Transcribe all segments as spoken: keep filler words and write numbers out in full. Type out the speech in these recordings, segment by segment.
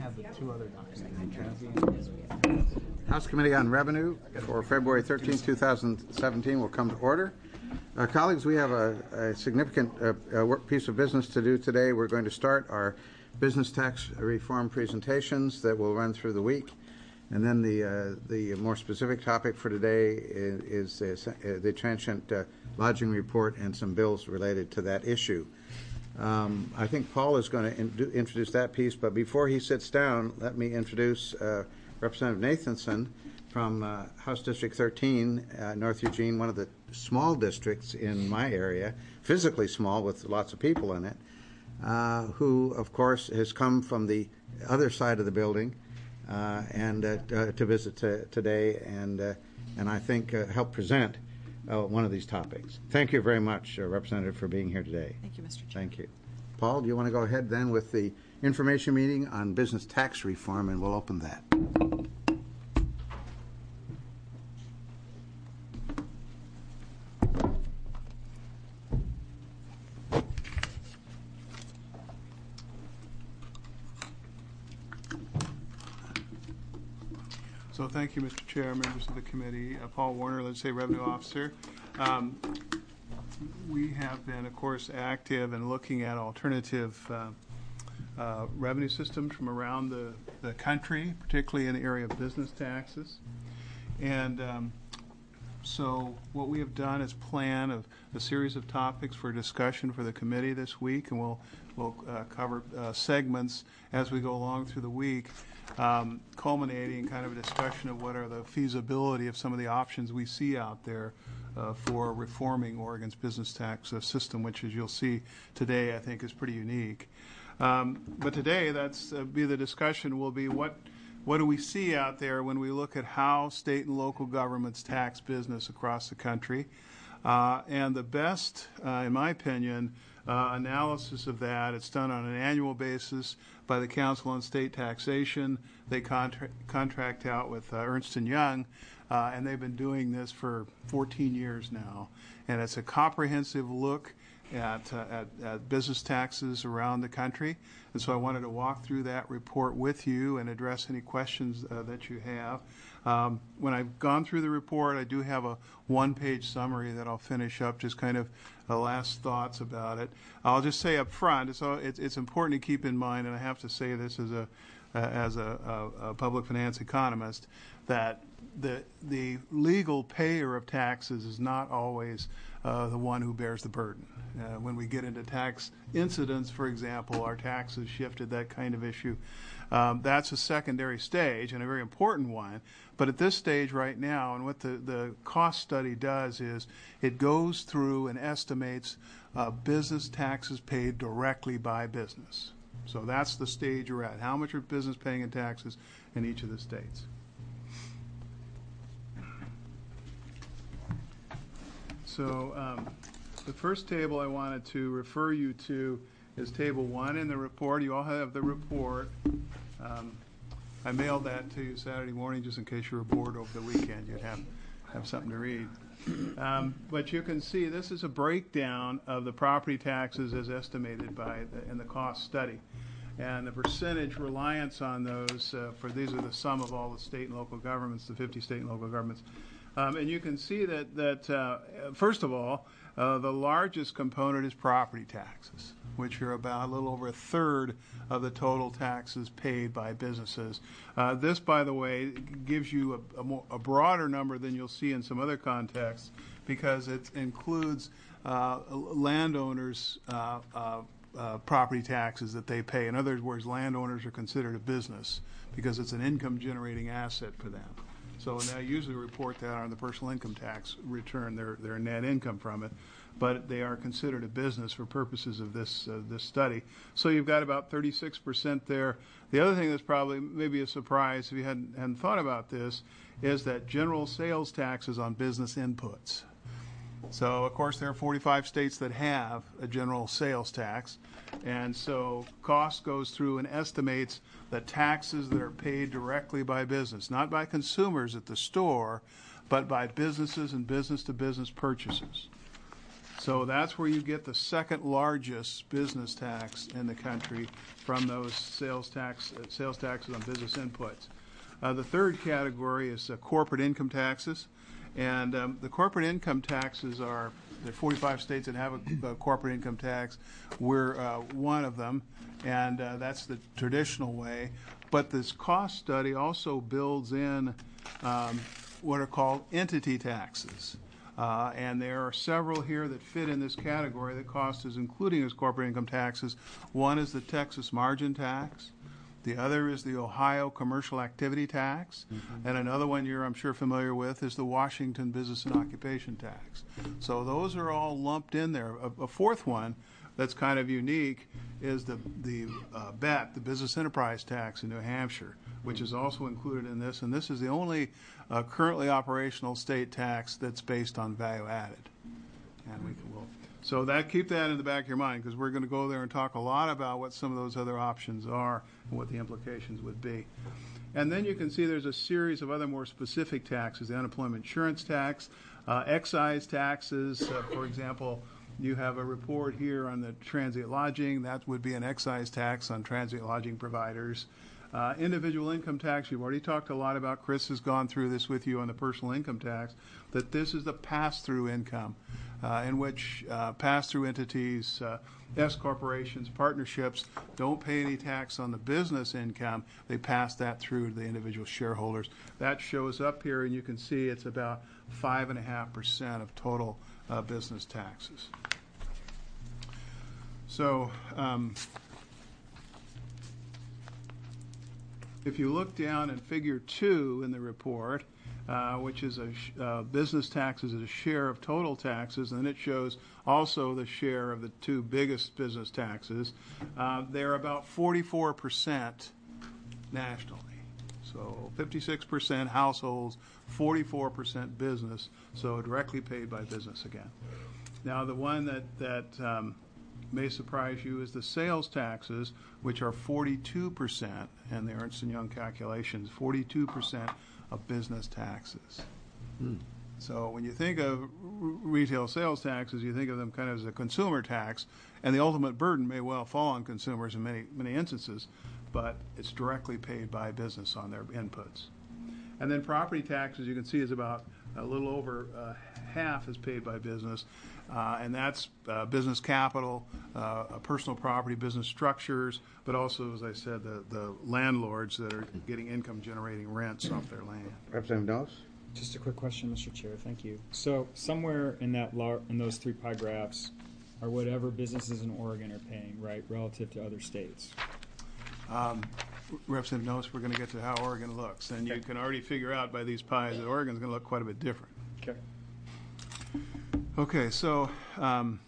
have the two other docs. House Committee on Revenue for February thirteenth, two thousand seventeen will come to order. Uh, colleagues, we have a, a significant uh, uh, work piece of business to do today. We're going to start our business tax reform presentations that will run through the week. And then the uh, the more specific topic for today is, is uh, the transient uh, lodging report and some bills related to that issue. Um, I think Paul is going to in do, introduce that piece, but before he sits down, let me introduce uh, Representative Nathanson from uh, House District thirteen, uh, North Eugene, one of the small districts in my area, physically small with lots of people in it, uh, who, of course, has come from the other side of the building uh, and uh, uh, to visit today and, uh, and I think uh, help present uh, one of these topics. Thank you very much, uh, Representative, for being here today. Thank you, Mister Chair. Thank you. Paul, do you want to go ahead then with the information meeting on business tax reform, and we'll open that. So thank you, Mister Chair, members of the committee. Uh, Paul Warner, Legislative Revenue Officer. Um, we have been, of course, active in looking at alternative uh, uh, revenue systems from around the, the country, particularly in the area of business taxes. And um, so what we have done is plan a, a series of topics for discussion for the committee this week, and we'll, we'll uh, cover uh, segments as we go along through the week. Um, culminating in kind of a discussion of what are the feasibility of some of the options we see out there uh, for reforming Oregon's business tax uh, system, which, as you'll see today, I think is pretty unique. Um, but today, that's uh, be the discussion will be what what do we see out there when we look at how state and local governments tax business across the country, uh, and the best, uh, in my opinion, Uh, analysis of that. It's done on an annual basis by the Council on State Taxation. They contra contract out with uh, Ernst and Young, uh, and they've been doing this for fourteen years now. And it's a comprehensive look at, uh, at, at business taxes around the country. And so I wanted to walk through that report with you and address any questions uh, that you have. Um, when I've gone through the report, I do have a one-page summary that I'll finish up, just kind of uh, last thoughts about it. I'll just say up front, it's, it's, it's important to keep in mind, and I have to say this as a, uh, as a, a, a public finance economist, that the, the legal payer of taxes is not always uh, the one who bears the burden. Uh, when we get into tax incidents, for example, our taxes shifted, that kind of issue. Um, that's a secondary stage and a very important one. But at this stage right now, and what the, the cost study does is it goes through and estimates uh, business taxes paid directly by business. So that's the stage you're at. How much are business paying in taxes in each of the states? So um, the first table I wanted to refer you to is table one in the report. You all have the report. Um, I mailed that to you Saturday morning just in case you were bored over the weekend. You'd have, have something to read. Um, but you can see this is a breakdown of the property taxes as estimated by the, in the cost study. And the percentage reliance on those, uh, for these are the sum of all the state and local governments, the fifty state and local governments. Um, and you can see that, that uh, first of all, uh, the largest component is property taxes, which are about a little over a third of the total taxes paid by businesses. Uh, this, by the way, gives you a, a, more, a broader number than you'll see in some other contexts because it includes uh, landowners' uh, uh, uh, property taxes that they pay. In other words, landowners are considered a business because it's an income-generating asset for them. So they usually report that on the personal income tax return, their, their net income from it, but they are considered a business for purposes of this, uh, this study. So you've got about thirty-six percent there. The other thing that's probably maybe a surprise if you hadn't, hadn't thought about this is that general sales taxes on business inputs. So, of course, there are forty-five states that have a general sales tax, and so cost goes through and estimates the taxes that are paid directly by business, not by consumers at the store, but by businesses and business-to-business purchases. So that's where you get the second largest business tax in the country from those sales tax uh, sales taxes on business inputs. Uh, the third category is uh, corporate income taxes, and um, the corporate income taxes are there are forty-five states that have a, a corporate income tax. We're uh, one of them, and uh, that's the traditional way. But this cost study also builds in um, what are called entity taxes. Uh, and there are several here that fit in this category that cost is including as corporate income taxes. One is the Texas margin tax. The other is the Ohio commercial activity tax. Mm-hmm. And another one you're, I'm sure, familiar with is the Washington business and occupation tax. So those are all lumped in there. A, a fourth one that's kind of unique is the, the uh, B E T, the business enterprise tax in New Hampshire, which is also included in this. And this is the only uh, currently operational state tax that's based on value added. And we can, we'll, so that keep that in the back of your mind, because we're going to go there and talk a lot about what some of those other options are and what the implications would be. And then you can see there's a series of other more specific taxes: the unemployment insurance tax, uh, excise taxes. Uh, for example, you have a report here on the transient lodging. That would be an excise tax on transient lodging providers. Uh, individual income tax, you've already talked a lot about. Chris has gone through this with you on the personal income tax, that this is the pass-through income uh, in which uh, pass-through entities, uh, S corporations, partnerships don't pay any tax on the business income. They pass that through to the individual shareholders. That shows up here, and you can see it's about five point five percent of total uh, business taxes. So, um, if you look down in figure two in the report, uh, which is a sh uh, business taxes as a share of total taxes, and it shows also the share of the two biggest business taxes, uh, they're about forty-four percent nationally. So fifty-six percent households, forty-four percent business, so directly paid by business again. Now the one that, that um, may surprise you is the sales taxes, which are forty-two percent, and the Ernst and Young calculations, forty-two percent of business taxes. Hmm. So when you think of r retail sales taxes, you think of them kind of as a consumer tax, and the ultimate burden may well fall on consumers in many, many instances, but it's directly paid by business on their inputs. And then property taxes, you can see, is about a little over uh, half is paid by business. Uh, and that's uh, business capital, uh, personal property, business structures, but also, as I said, the, the landlords that are getting income-generating rents off their land. Representative Knowles? Just a quick question, Mister Chair. Thank you. So somewhere in that lar in those three pie graphs are whatever businesses in Oregon are paying, right, relative to other states. Um, Representative Knowles, we're going to get to how Oregon looks, and okay. You can already figure out by these pies that Oregon's going to look quite a bit different. Okay. Okay, so um,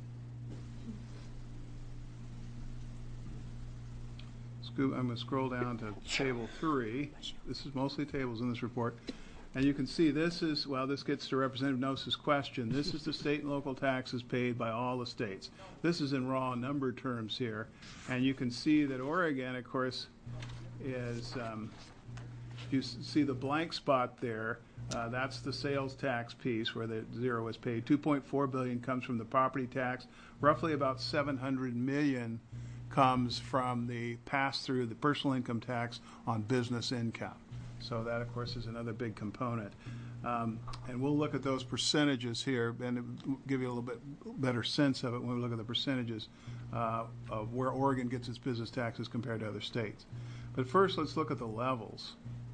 I'm going to scroll down to table three. This is mostly tables in this report. And you can see this is, well, this gets to Representative Knowles' question. This is the state and local taxes paid by all the states. This is in raw number terms here. And you can see that Oregon, of course, is, um, you see the blank spot there. Uh, that's the sales tax piece where the zero is paid. two point four billion dollars comes from the property tax. Roughly about seven hundred million dollars comes from the pass-through, the personal income tax on business income. So that, of course, is another big component. Um, and we'll look at those percentages here and it'll give you a little bit better sense of it when we look at the percentages uh, of where Oregon gets its business taxes compared to other states. But first, let's look at the levels,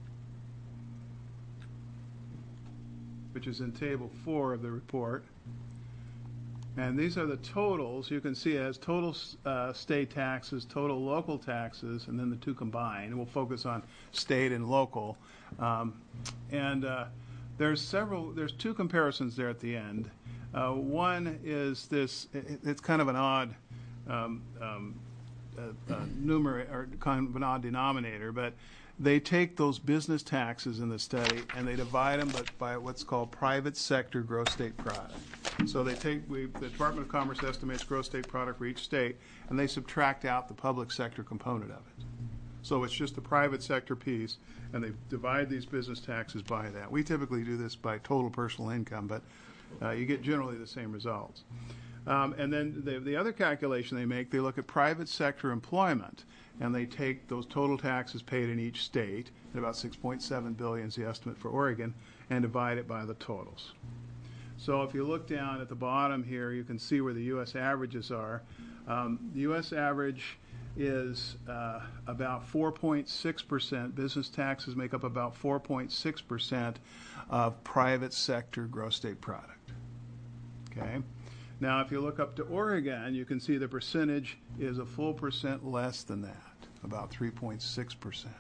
which is in table four of the report. And these are the totals. You can see it has total uh, state taxes, total local taxes, and then the two combined. We'll focus on state and local. Um, and uh, there's several, there's two comparisons there at the end. Uh, one is this, it, it's kind of an odd um, um, uh, uh, numerator, or kind of an odd denominator, but they take those business taxes in the study and they divide them by what's called private sector gross state product. So they take, we, the Department of Commerce estimates gross state product for each state, and they subtract out the public sector component of it. So it's just the private sector piece, and they divide these business taxes by that. We typically do this by total personal income, but uh, you get generally the same results. Um, and then the, the other calculation they make, they look at private sector employment, and they take those total taxes paid in each state, at about six point seven billion dollars is the estimate for Oregon, and divide it by the totals. So if you look down at the bottom here, you can see where the U S averages are. Um, the U S average is uh, about four point six percent. Business taxes make up about four point six percent of private sector gross state product. Okay? Now, if you look up to Oregon, you can see the percentage is a full percent less than that, about three point six percent.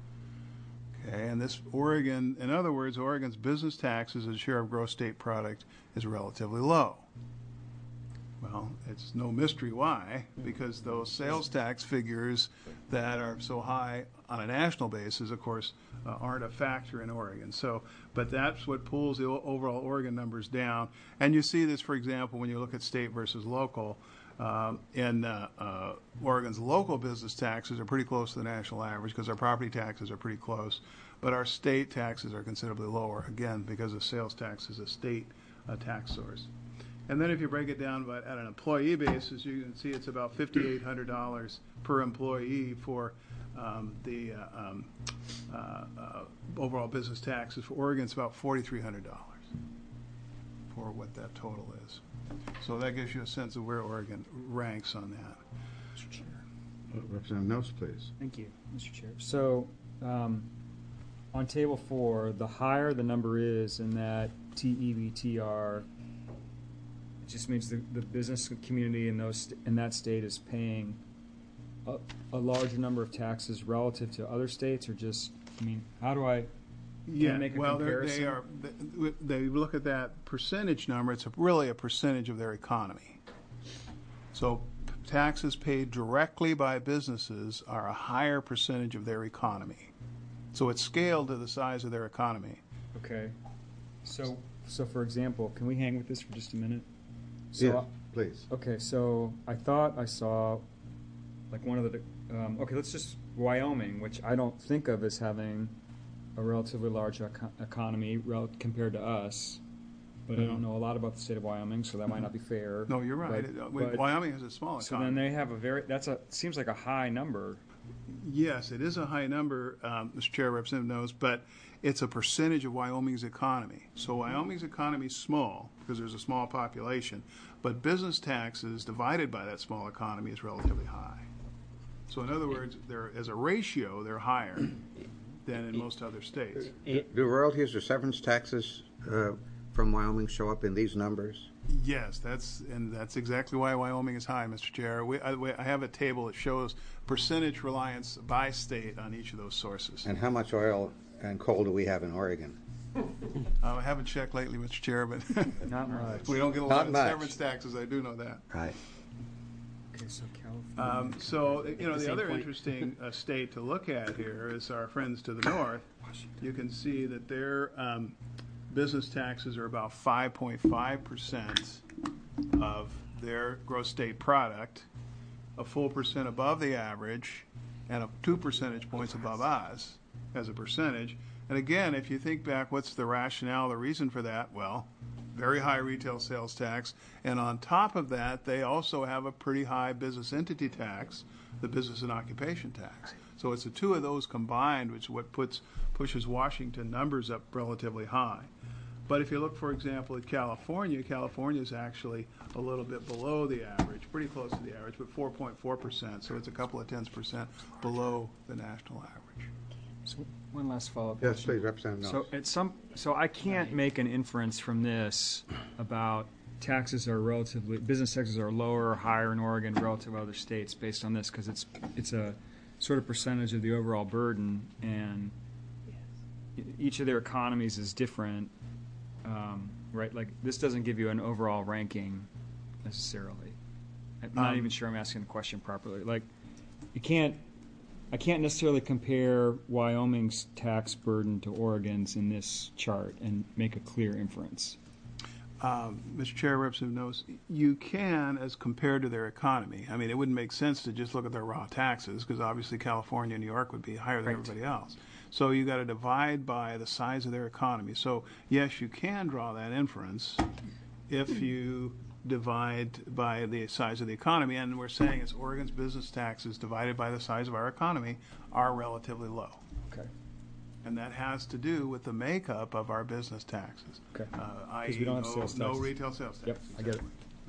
Okay, and this Oregon, in other words, Oregon's business taxes as a share of gross state product is relatively low. Well, it's no mystery why, because those sales tax figures that are so high on a national basis, of course, uh, aren't a factor in Oregon. So, but that's what pulls the o- overall Oregon numbers down. And you see this, for example, when you look at state versus local. Um, in uh, uh, Oregon's local business taxes are pretty close to the national average because our property taxes are pretty close, but our state taxes are considerably lower, again, because the sales tax is a state uh, tax source. And then if you break it down by, at an employee basis, you can see it's about five thousand eight hundred dollars per employee for um, the uh, um, uh, uh, overall business taxes. For Oregon, it's about four thousand three hundred dollars for what that total is. So that gives you a sense of where Oregon ranks on that. Mister Chair. Representative Knauss, please. Thank you, Mister Chair. So, um, on table four, the higher the number is in that T E B T R, it just means the, the business community in those in that state is paying a, a larger number of taxes relative to other states, or just, I mean, how do I? Yeah, I make a well, they're- comparison? they are. They they look at that percentage number. It's a, really a percentage of their economy. So taxes paid directly by businesses are a higher percentage of their economy. So it's scaled to the size of their economy. Okay. So, so for example, can we hang with this for just a minute? So, Yes, please. okay, so I thought I saw, like one of the, um, okay, let's just Wyoming, which I don't think of as having a relatively large eco- economy rel- compared to us, but I don't know a lot about the state of Wyoming, so that might not be fair. No, you're right. But- It- uh, but- Wyoming has a small So economy. then they have a very, that's a, seems like a high number. Yes, it is a high number, um, Mister Chair, Representative knows, but it's a percentage of Wyoming's economy. So Wyoming's economy is small because there's a small population, but business taxes divided by that small economy is relatively high. So in other words, they're, as a ratio, they're higher than in most other states. Do royalties or severance taxes uh, from Wyoming show up in these numbers? Yes, that's and that's exactly why Wyoming is high, Mister Chair. We, I, we, I have a table that shows percentage reliance by state on each of those sources. And how much oil and coal do we have in Oregon? Uh, I haven't checked lately, Mister Chair, but Not much. we don't get a Not lot of much. severance taxes. I do know that. Right. Okay, so California. Um, so, you know, the the same other point. interesting uh, state to look at here is our friends to the north. You can see that their um, business taxes are about five point five percent of their gross state product, a full percent above the average, and a two percentage points above us as a percentage. And again, if you think back, what's the rationale, the reason for that? Well, very high retail sales tax, and on top of that, they also have a pretty high business entity tax, the business and occupation tax. So it's the two of those combined, which is what puts pushes Washington numbers up relatively high. But if you look, for example, at California, California is actually a little bit below the average, pretty close to the average, but four point four percent. So it's a couple of tenths percent below the national average. So one last follow-up Yes, question. please, Representative So Knauss. at some, so I can't make an inference from this about taxes are relatively, business taxes are lower or higher in Oregon relative to other states based on this, because it's, it's a sort of percentage of the overall burden, and e- each of their economies is different, um, right? Like, this doesn't give you an overall ranking necessarily. I'm not Um, even sure I'm asking the question properly. Like, you can't, I can't necessarily compare Wyoming's tax burden to Oregon's in this chart and make a clear inference. Um, Mister Chair, Representative knows you can as compared to their economy. I mean, it wouldn't make sense to just look at their raw taxes because obviously California and New York would be higher than Right. everybody else. So you got to divide by the size of their economy. So yes, you can draw that inference if you divide by the size of the economy. And we're saying it's Oregon's business taxes divided by the size of our economy are relatively low. Okay. And that has to do with the makeup of our business taxes. Okay. Uh, i.e. Because we don't have no, sales no taxes. retail sales tax. Yep, I get it.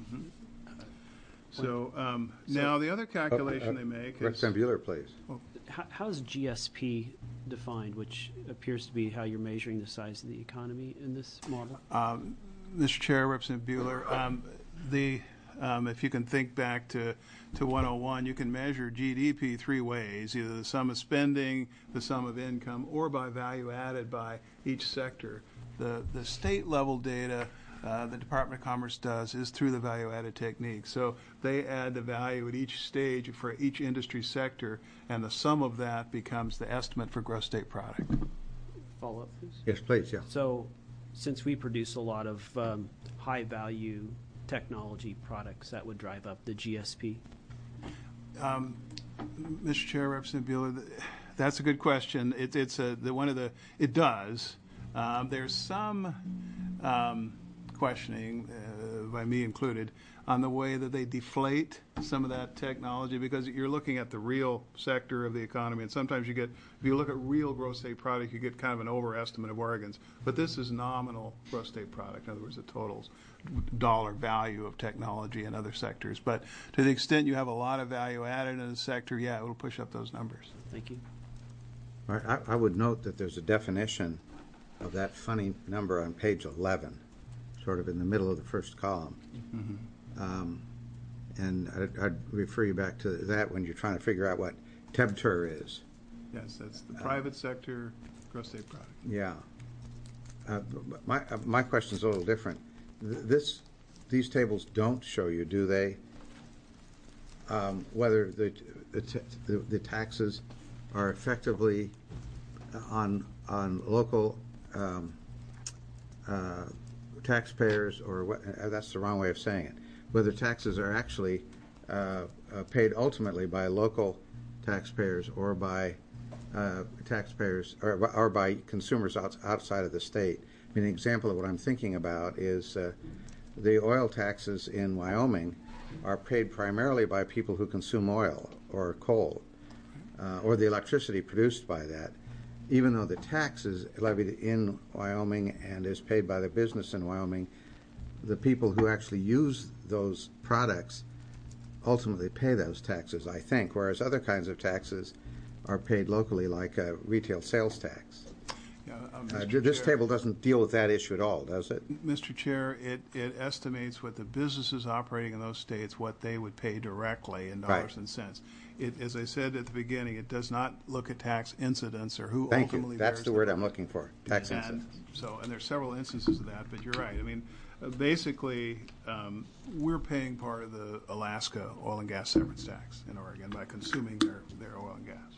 So um, now the other calculation Uh, uh, they make is. Representative Bueller, please. How, how's G S P defined, which appears to be how you're measuring the size of the economy in this model? Um, Mister Chair, Representative Bueller, um, the, um, if you can think back to, to one oh one, you can measure G D P three ways, either the sum of spending, the sum of income, or by value added by each sector. The, the state level data uh, the Department of Commerce does is through the value added technique. So they add the value at each stage for each industry sector, and the sum of that becomes the estimate for gross state product. Follow up, please. Yes, please, yeah. So, since we produce a lot of um, high-value technology products, that would drive up the G S P? Um, Mister Chair, Representative Bueller, th- that's a good question. It, it's a, the, one of the, it does. Um, there's some um, questioning, uh, by me included, on the way that they deflate some of that technology, because you're looking at the real sector of the economy, and sometimes you get, if you look at real gross state product, you get kind of an overestimate of Oregon's. But this is nominal gross state product, in other words, the totals, dollar value of technology in other sectors. But to the extent you have a lot of value added in a sector, yeah, it will push up those numbers. Thank you. All right, I, I would note that there's a definition of that funny number on page eleven, sort of in the middle of the first column. Mm-hmm. Um, and I'd, I'd refer you back to that when you're trying to figure out what T E B T R is. Yes, that's the private sector gross state product. Yeah. Uh, but my, uh, my question's a little different. Th- This, these tables don't show you, do they, um, whether the, the, t- the the taxes are effectively on, on local um, uh, taxpayers, or what, uh, that's the wrong way of saying it, whether taxes are actually uh, uh, paid ultimately by local taxpayers or by uh, taxpayers or, or by consumers out, outside of the state. I mean, an example of what I'm thinking about is uh, the oil taxes in Wyoming are paid primarily by people who consume oil or coal, uh, or the electricity produced by that, even though the tax is levied in Wyoming and is paid by the business in Wyoming. The people who actually use those products ultimately pay those taxes, I think, whereas other kinds of taxes are paid locally, like a retail sales tax. Yeah, uh, Uh, Mister this Chair. table doesn't deal with that issue at all, does it? Mister Chair, it, it estimates what the businesses operating in those states, what they would pay directly in dollars Right. and cents. It, as I said at the beginning, it does not look at tax incidence or who Thank ultimately you. That's bears the word I'm looking for, tax and incidence. So, and there's several instances of that, but you're right. I mean, uh, basically, um, we're paying part of the Alaska oil and gas severance tax in Oregon by consuming their, their oil and gas.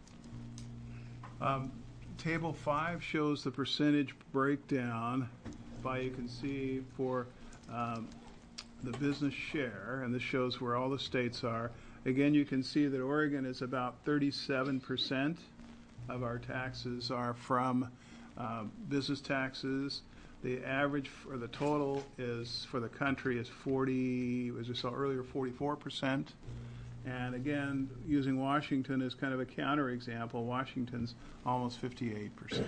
Um, Table five shows the percentage breakdown by, you can see, for um, the business share, and this shows where all the states are. Again, you can see that Oregon is about thirty-seven percent of our taxes are from uh, business taxes. The average for the total is, for the country, is forty, as we saw earlier, forty-four percent. And again, using Washington as kind of a counterexample, Washington's almost fifty-eight percent.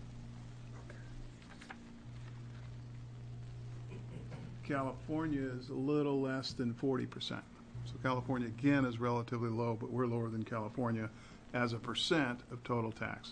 California is a little less than forty percent. So California, again, is relatively low, but we're lower than California as a percent of total taxes.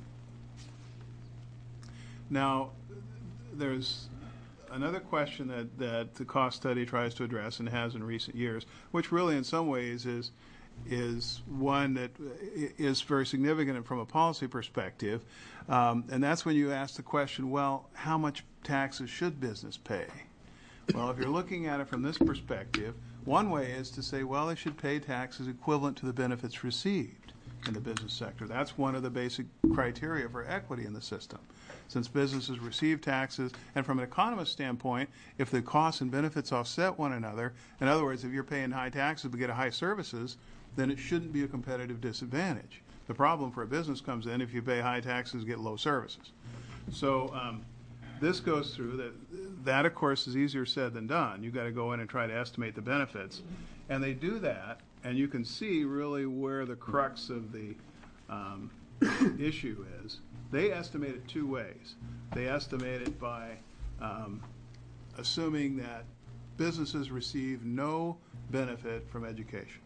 Now, there's another question that, that the cost study tries to address and has in recent years, which really in some ways is is one that is very significant from a policy perspective, um, and that's when you ask the question, well, how much taxes should business pay? Well, if you're looking at it from this perspective, one way is to say, well, they should pay taxes equivalent to the benefits received in the business sector. That's one of the basic criteria for equity in the system. Since businesses receive taxes, and from an economist standpoint, if the costs and benefits offset one another, in other words, if you're paying high taxes but get high services, then it shouldn't be a competitive disadvantage. The problem for a business comes in if you pay high taxes, get low services. So um, this goes through that. That, of course, is easier said than done. You've got to go in and try to estimate the benefits. And they do that, and you can see really where the crux of the um, issue is. They estimate it two ways. They estimate it by um, assuming that businesses receive no benefit from education.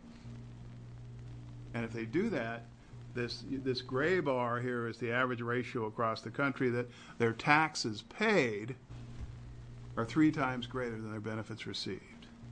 And if they do that, this this gray bar here is the average ratio across the country that their taxes paid are three times greater than their benefits received.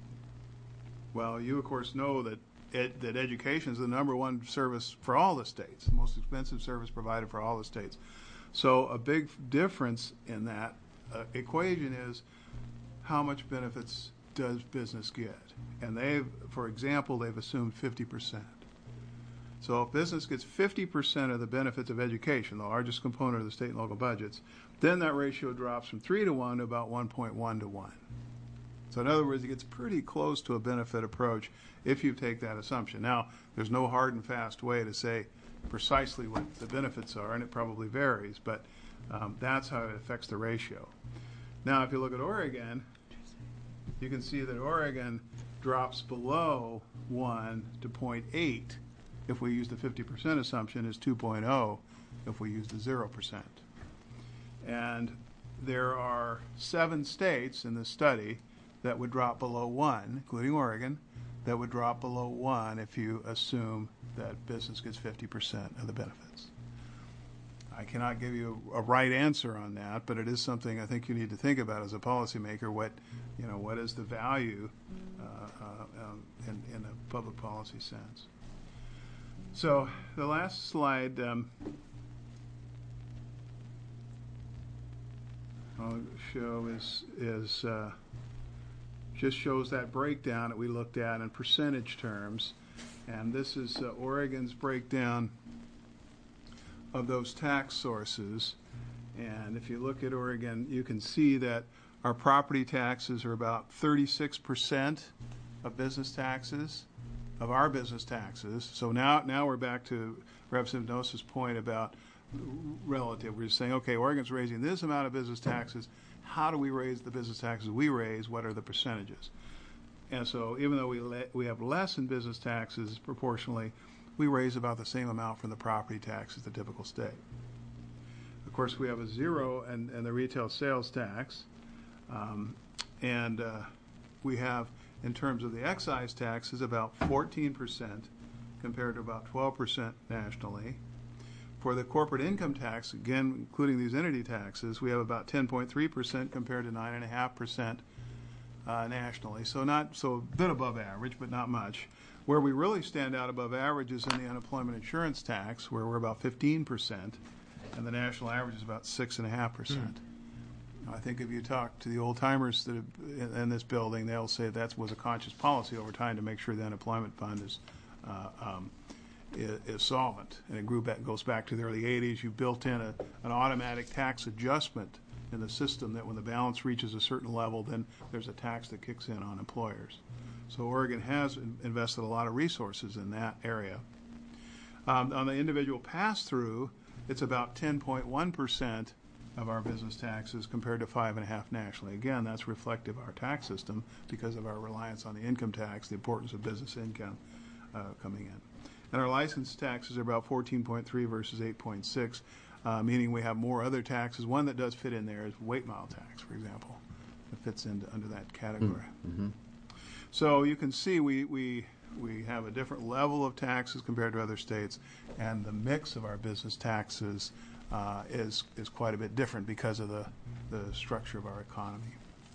Well, you of course know that ed, that education is the number one service for all the states, the most expensive service provided for all the states. So a big difference in that uh, equation is how much benefits does business get? And they've, for example, they've assumed fifty percent. So if business gets fifty percent of the benefits of education, the largest component of the state and local budgets, then that ratio drops from three to one to about one point one to one. So in other words, it gets pretty close to a benefit approach if you take that assumption. Now, there's no hard and fast way to say precisely what the benefits are, and it probably varies, but um, that's how it affects the ratio. Now, if you look at Oregon, you can see that Oregon drops below one to zero point eight if we use the fifty percent assumption, is two point oh if we use the zero percent. And there are seven states in this study that would drop below one, including Oregon, that would drop below one if you assume that business gets fifty percent of the benefits. I cannot give you a right answer on that, but it is something I think you need to think about as a policymaker. What, you know, what is the value uh, uh, um, in, in a public policy sense? So the last slide um, I'll show is is uh, just shows that breakdown that we looked at in percentage terms, and this is uh, Oregon's breakdown of those tax sources. And if you look at Oregon, you can see that our property taxes are about thirty-six percent of business taxes, of our business taxes. So now, now we're back to Representative Nosa's point about relative. We're just saying, okay, Oregon's raising this amount of business taxes. How do we raise the business taxes we raise? What are the percentages? And so even though we le- we have less in business taxes proportionally, we raise about the same amount from the property tax as the typical state. Of course, we have a zero in, in the retail sales tax. Um, and uh, we have, in terms of the excise taxes, about fourteen percent compared to about twelve percent nationally. For the corporate income tax, again, including these entity taxes, we have about ten point three percent compared to nine point five percent uh, nationally. So not so a bit above average, but not much. Where we really stand out above average is in the unemployment insurance tax, where we're about fifteen percent, and the national average is about six point five percent. Mm. I think if you talk to the old-timers that have, in this building, they'll say that was a conscious policy over time to make sure the unemployment fund is uh, um, is, is solvent. And it grew back, goes back to the early eighties. You built in a, an automatic tax adjustment in the system that when the balance reaches a certain level, then there's a tax that kicks in on employers. So Oregon has invested a lot of resources in that area. Um, on the individual pass-through, it's about ten point one percent of our business taxes compared to five point five percent nationally. Again, that's reflective of our tax system because of our reliance on the income tax, the importance of business income uh, coming in. And our license taxes are about fourteen point three versus eight point six, uh, meaning we have more other taxes. One that does fit in there is weight mile tax, for example. It fits into under that category. Mm-hmm. So you can see we, we, we have a different level of taxes compared to other states, and the mix of our business taxes uh, is, is quite a bit different because of the, the structure of our economy.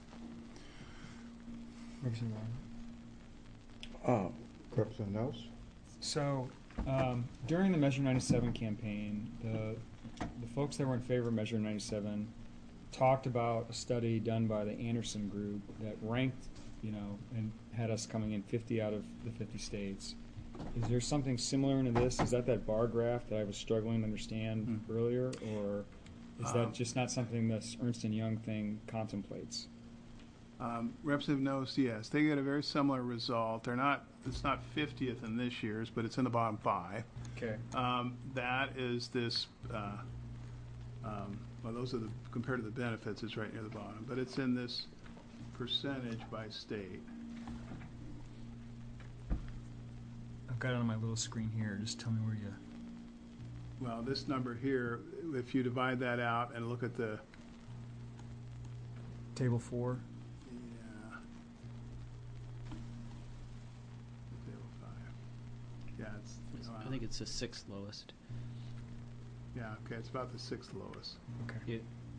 Uh, Representative Knowles? So um, during the Measure ninety-seven campaign, the, the folks that were in favor of Measure ninety-seven talked about a study done by the Anderson Group that ranked, you know, and had us coming in fifty out of the fifty states. Is there something similar into this? Is that that bar graph that I was struggling to understand mm. earlier, or is that um, just not something this Ernst and Young thing contemplates? Um, Representative Knowles, yes, they get a very similar result. They're not, it's not fiftieth in this year's, but it's in the bottom five. Okay. Um, that is this, uh, um, well, those are the, compared to the benefits, it's right near the bottom, but it's in this percentage by state. I've got it on my little screen here. Just tell me where you. Well, this number here, if you divide that out and look at the, Table four. yeah. Table five. Yeah, it's, I think it's the sixth lowest. yeah, okay, it's about the sixth lowest. Okay. Yeah.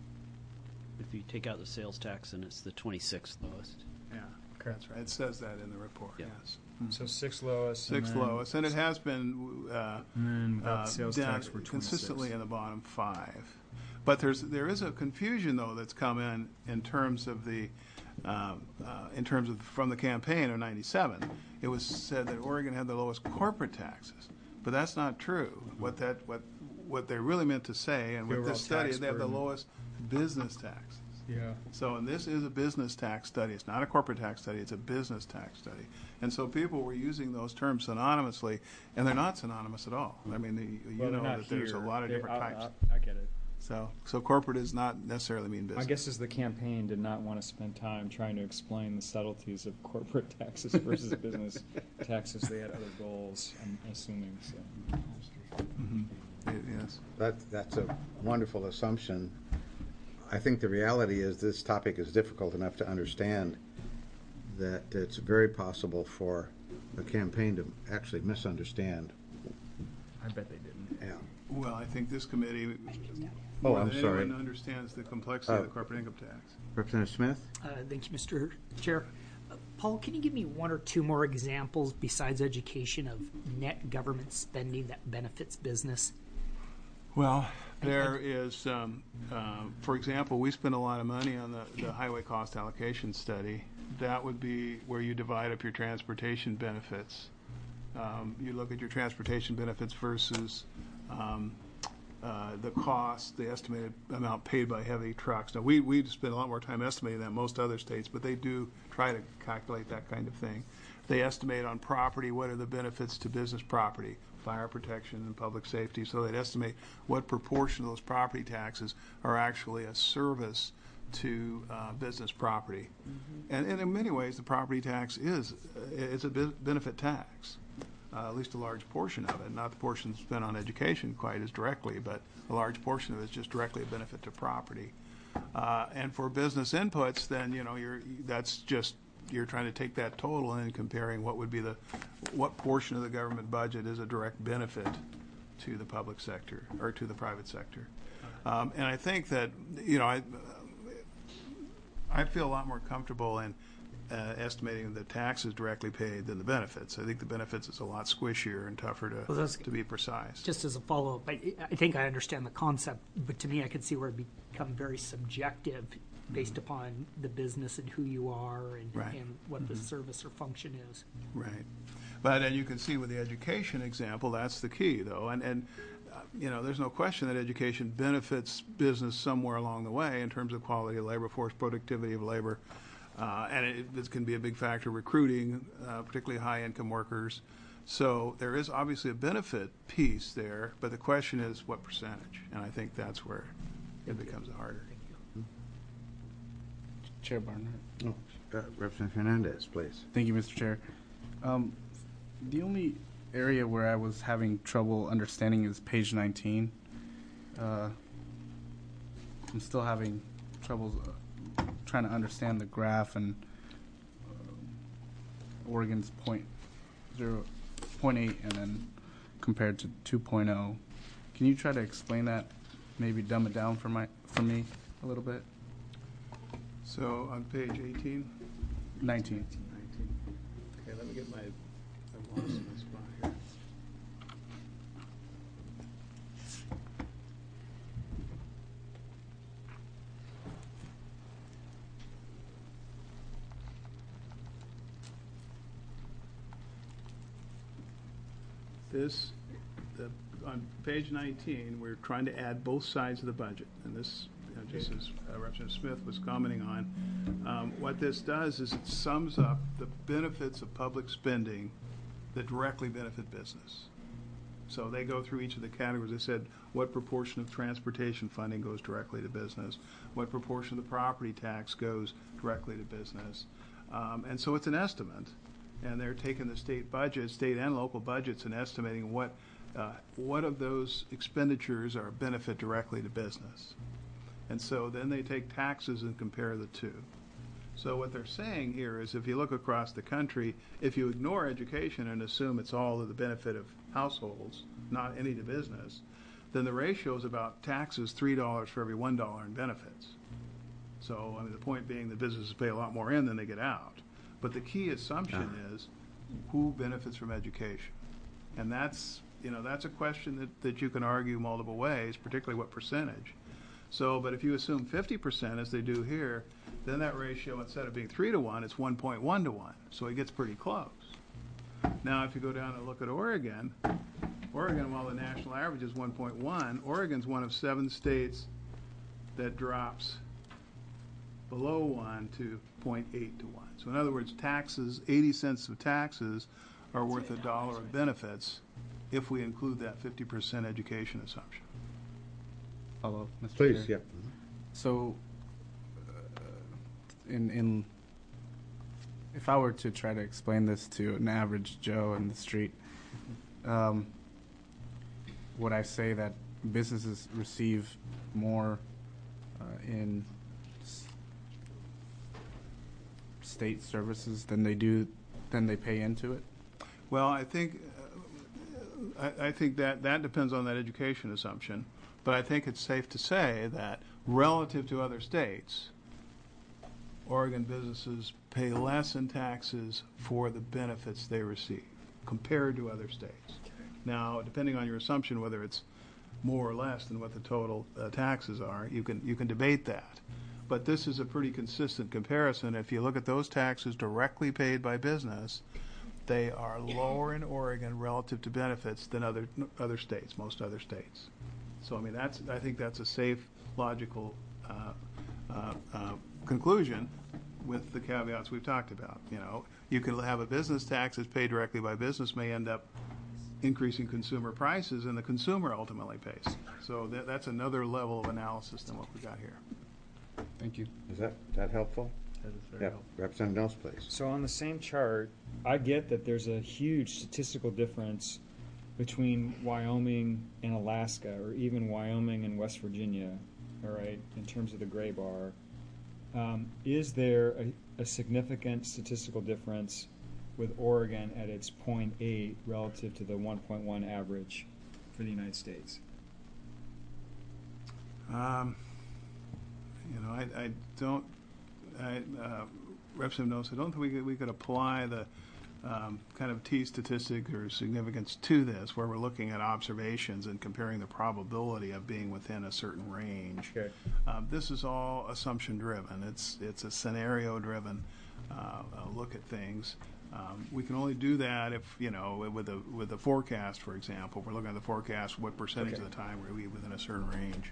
If you take out the sales tax, then it's the twenty-sixth lowest. Yeah, Okay. that's right. It says that in the report, Yeah. yes. So sixth lowest. and Sixth then- lowest, and it has been, uh, And then without uh, sales down tax, we're consistently in twenty-six. the bottom five. But there's, there is a confusion, though, that's come in, in terms of the, um, uh, in terms of, from the campaign of ninety-seven. It was said that Oregon had the lowest corporate taxes, but that's not true. What that, what, what they really meant to say, and The with this overall study, tax they have the burden. lowest business taxes. Yeah. So, and this is a business tax study. It's not a corporate tax study. It's a business tax study. And so people were using those terms synonymously, and they're not synonymous at all. I mean, the, you Well, they're know not that there's a here. lot of They- different I- types. I, I get it. So, so corporate does not necessarily mean My business. guess is the campaign did not want to spend time trying to explain the subtleties of corporate taxes versus business taxes. They had other goals, I'm assuming. So. Mhm. It- Yes. That, that's a wonderful assumption. I think the reality is this topic is difficult enough to understand that it's very possible for a campaign to actually misunderstand. I bet they didn't. Yeah. Well, I think this committee, Oh, more I'm than sorry. anyone, understands the complexity of Oh. the corporate income tax. Representative Smith? Uh, Thank you, Mister Chair. Uh, Paul, can you give me one or two more examples besides education of net government spending that benefits business? Well, there is, um, uh, for example, we spend a lot of money on the, the highway cost allocation study. That would be where you divide up your transportation benefits. Um, you look at your transportation benefits versus um, uh, the cost, the estimated amount paid by heavy trucks. Now, we, we spend a lot more time estimating that than most other states, but they do try to calculate that kind of thing. They estimate on property what are the benefits to business property, fire protection and public safety. So they'd estimate what proportion of those property taxes are actually a service to uh, business property. Mm-hmm. And, and in many ways, the property tax is uh, it's a be- benefit tax, uh, at least a large portion of it. Not the portion spent on education quite as directly, but a large portion of it is just directly a benefit to property. Uh, and for business inputs, then you know you're that's just you're trying to take that total and comparing what would be the what portion of the government budget is a direct benefit to the public sector or to the private sector. Um, and I think that you know I I feel a lot more comfortable in uh, estimating the taxes directly paid than the benefits. I think the benefits is a lot squishier and tougher to Well, that's- to be precise. Just as a follow-up, I, I think I understand the concept, but to me, I could see where it become very subjective based upon the business and who you are and, Right. and what the service or function is. Right. But and you can see with the education example, that's the key, though. And, and uh, you know, there's no question that education benefits business somewhere along the way in terms of quality of labor force, productivity of labor. Uh, and it, it can be a big factor recruiting, uh, particularly high-income workers. So there is obviously a benefit piece there, but the question is what percentage? And I think that's where it becomes harder. Chair Barnhart. Oh, uh, Representative Hernandez, please. Thank you, Mister Chair. Um, the only area where I was having trouble understanding is page nineteen. Uh, I'm still having trouble uh, trying to understand the graph and uh, Oregon's point zero, point eight, and then compared to two point oh. Can you try to explain that? Maybe dumb it down for my for me a little bit. So on page eighteen? nineteen. nineteen. Okay, let me get my, I've lost my spot here. This, the, on page nineteen, we're trying to add both sides of the budget, and this, you know, just as uh, Representative Smith was commenting on, Um, what this does is it sums up the benefits of public spending that directly benefit business. So they go through each of the categories. They said what proportion of transportation funding goes directly to business, what proportion of the property tax goes directly to business. Um, and so it's an estimate. And they're taking the state budget, state and local budgets, and estimating what, uh, what of those expenditures are a benefit directly to business. And so then they take taxes and compare the two. So what they're saying here is if you look across the country, if you ignore education and assume it's all to the benefit of households, not any to business, then the ratio is about taxes three dollars for every one dollar in benefits. So I mean, the point being that businesses pay a lot more in than they get out. But the key assumption is who benefits from education. And that's, you know, that's a question that, that you can argue multiple ways, particularly what percentage. So, but if you assume fifty percent, as they do here, then that ratio, instead of being three to one, it's one point one to one. So it gets pretty close. Now, if you go down and look at Oregon, Oregon, while the national average is one point one, Oregon's one of seven states that drops below one to zero point eight to one. So in other words, taxes, eighty cents of taxes are worth a dollar of benefits if we include that fifty percent education assumption. Follow, Mister Please, Chair. yeah. So, uh, in in if I were to try to explain this to an average Joe in the street, um, would I say that businesses receive more uh, in s- state services than they do than they pay into it? Well, I think uh, I, I think that that depends on that education assumption, but I think it's safe to say that relative to other states, Oregon businesses pay less in taxes for the benefits they receive compared to other states. Now, depending on your assumption whether it's more or less than what the total uh, taxes are, you can you can debate that. But this is a pretty consistent comparison. If you look at those taxes directly paid by business, they are lower in Oregon relative to benefits than other other states, most other states. So I mean, that's I think that's a safe, logical uh, uh, uh, conclusion, with the caveats we've talked about. You know, you can have a business tax that's paid directly by business may end up increasing consumer prices, and the consumer ultimately pays. So that, that's another level of analysis than what we got here. Thank you. Is that, is that helpful? That is very Yeah, helpful. Representative Mills, please. So on the same chart, I get that there's a huge statistical difference between Wyoming and Alaska, or even Wyoming and West Virginia, all right, in terms of the gray bar. Um, is there a, a significant statistical difference with Oregon at its zero point eight relative to the one point one average for the United States? Um, you know, I, I don't, I, uh, Representative Knowles, I don't think we could, we could apply the um, kind of T statistic or significance to this, where we're looking at observations and comparing the probability of being within a certain range. Okay. Um, this is all assumption driven. It's it's a scenario driven uh, uh, look at things. Um, we can only do that if, you know, with a with a forecast, for example. If we're looking at the forecast, what percentage Okay. of the time are we within a certain range?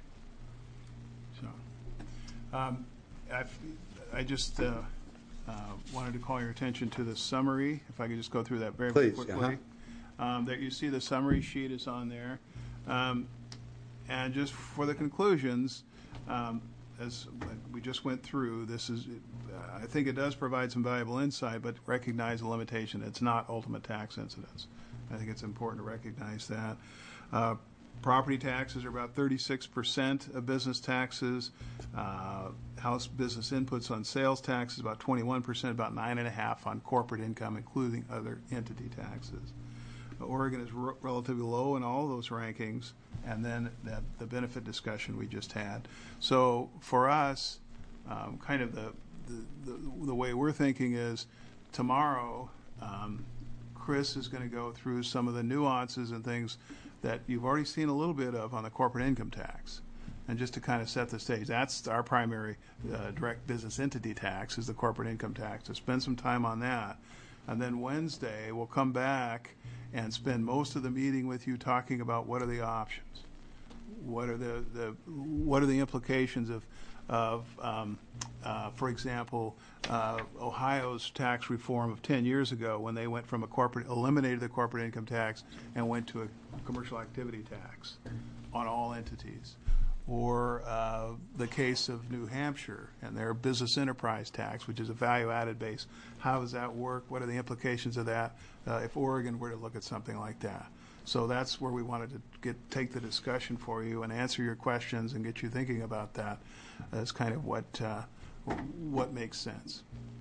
So, um, I've, I just uh, uh, wanted to call your attention to the summary. If I could just go through that very, very Please, quickly. Um, that you see the summary sheet is on there, um, and just for the conclusions, um, as we just went through, this is. Uh, I think it does provide some valuable insight, but recognize the limitation. It's not ultimate tax incidence. I think it's important to recognize that. Uh, property taxes are about thirty-six percent of business taxes. Uh, house business inputs on sales taxes about twenty-one percent, about nine and a half on corporate income, including other entity taxes. Oregon is r- relatively low in all those rankings, and then that, the benefit discussion we just had. So for us, um, kind of the, the, the, the way we're thinking is tomorrow, um, Chris is going to go through some of the nuances and things that you've already seen a little bit of on the corporate income tax. And just to kind of set the stage, that's our primary uh, direct business entity tax, is the corporate income tax. So spend some time on that. And then Wednesday, we'll come back and spend most of the meeting with you talking about what are the options, what are the, the what are the implications of of, um, uh, for example, uh, Ohio's tax reform of ten years ago when they went from a corporate, eliminated the corporate income tax and went to a commercial activity tax on all entities. Or uh, the case of New Hampshire and their business enterprise tax, which is a value-added base. How does that work? What are the implications of that uh, if Oregon were to look at something like that? So that's where we wanted to get take the discussion for you and answer your questions and get you thinking about that as kind of what uh, what makes sense.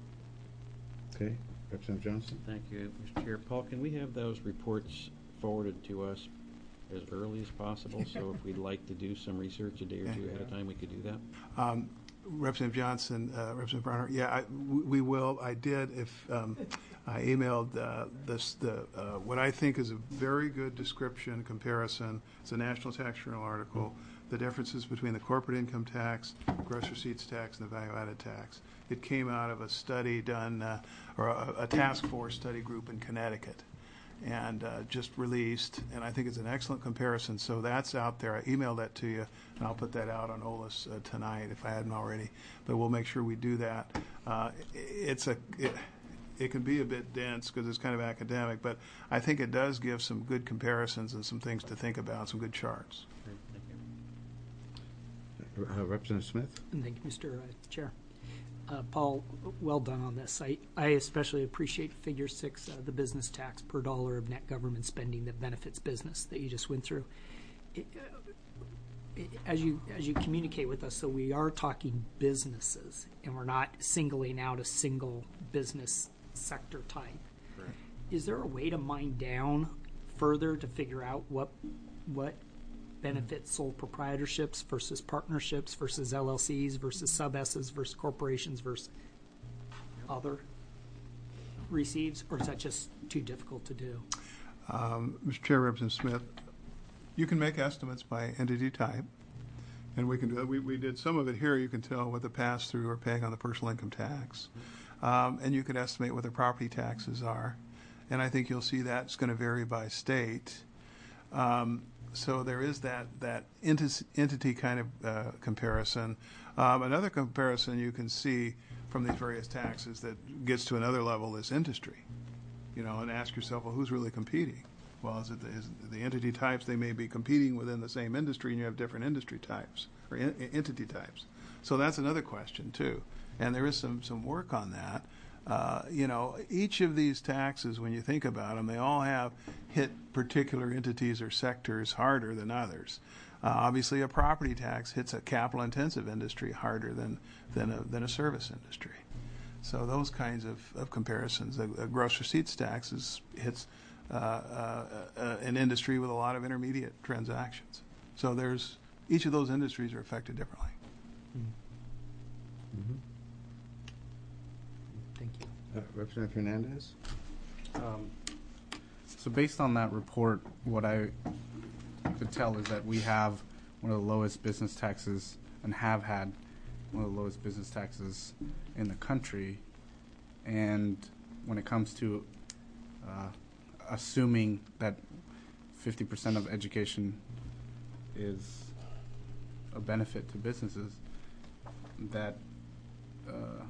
Okay, Representative Johnson. Thank you, Mister Chair. Paul, can we have those reports forwarded to us as early as possible? So if we'd like to do some research a day or two ahead of time, we could do that? Um, Representative Johnson, uh, Representative Bronner, yeah, I, we will. I did. If um, I emailed uh, this, the uh, what I think is a very good description comparison. It's a National Tax Journal article. The differences between the corporate income tax, gross receipts tax, and the value-added tax. It came out of a study done, uh, or a, a task force study group in Connecticut, and uh, just released, and I think it's an excellent comparison. So that's out there. I emailed that to you, and I'll put that out on O L A S uh, tonight if I hadn't already. But we'll make sure we do that. Uh, it's a it, it can be a bit dense because it's kind of academic, but I think it does give some good comparisons and some things to think about, some good charts. Great, thank you. Uh, Representative Smith. Thank you, Mister Uh, Chair. Uh, Paul, well done on this. I, I especially appreciate Figure Six, uh, the business tax per dollar of net government spending that benefits business that you just went through. It, uh, it, as you as you communicate with us, so we are talking businesses, and we're not singling out a single business sector type. Right. Is there a way to mine down further to figure out what what benefits sole proprietorships versus partnerships versus L L Cs versus sub-S's versus corporations versus other receives, or is that just too difficult to do? Um, Mister Chair, Representative Smith, you can make estimates by entity type, and we can do that. We, we did some of it here. You can tell what the pass-through we're paying on the personal income tax, um, and you can estimate what the property taxes are, and I think you'll see that's going to vary by state. Um, So there is that that enti- entity kind of uh, comparison. Um, another comparison you can see from these various taxes that gets to another level is industry. You know, and ask yourself, well, who's really competing? Well, is it the, is it the entity types? They may be competing within the same industry, and you have different industry types or in, entity types. So that's another question too, and there is some some work on that. Uh, you know, each of these taxes, when you think about them, they all have hit particular entities or sectors harder than others. Uh, obviously, a property tax hits a capital-intensive industry harder than than a, than a service industry. So those kinds of, of comparisons. A, a gross receipts tax is, hits uh, uh, uh, an industry with a lot of intermediate transactions. So there's each of those industries are affected differently. Mm-hmm. Thank you. Uh, Representative Hernandez. Um, so based on that report, what I could tell is that we have one of the lowest business taxes and have had one of the lowest business taxes in the country. And when it comes to uh, assuming that fifty percent of education is a benefit to businesses, that uh,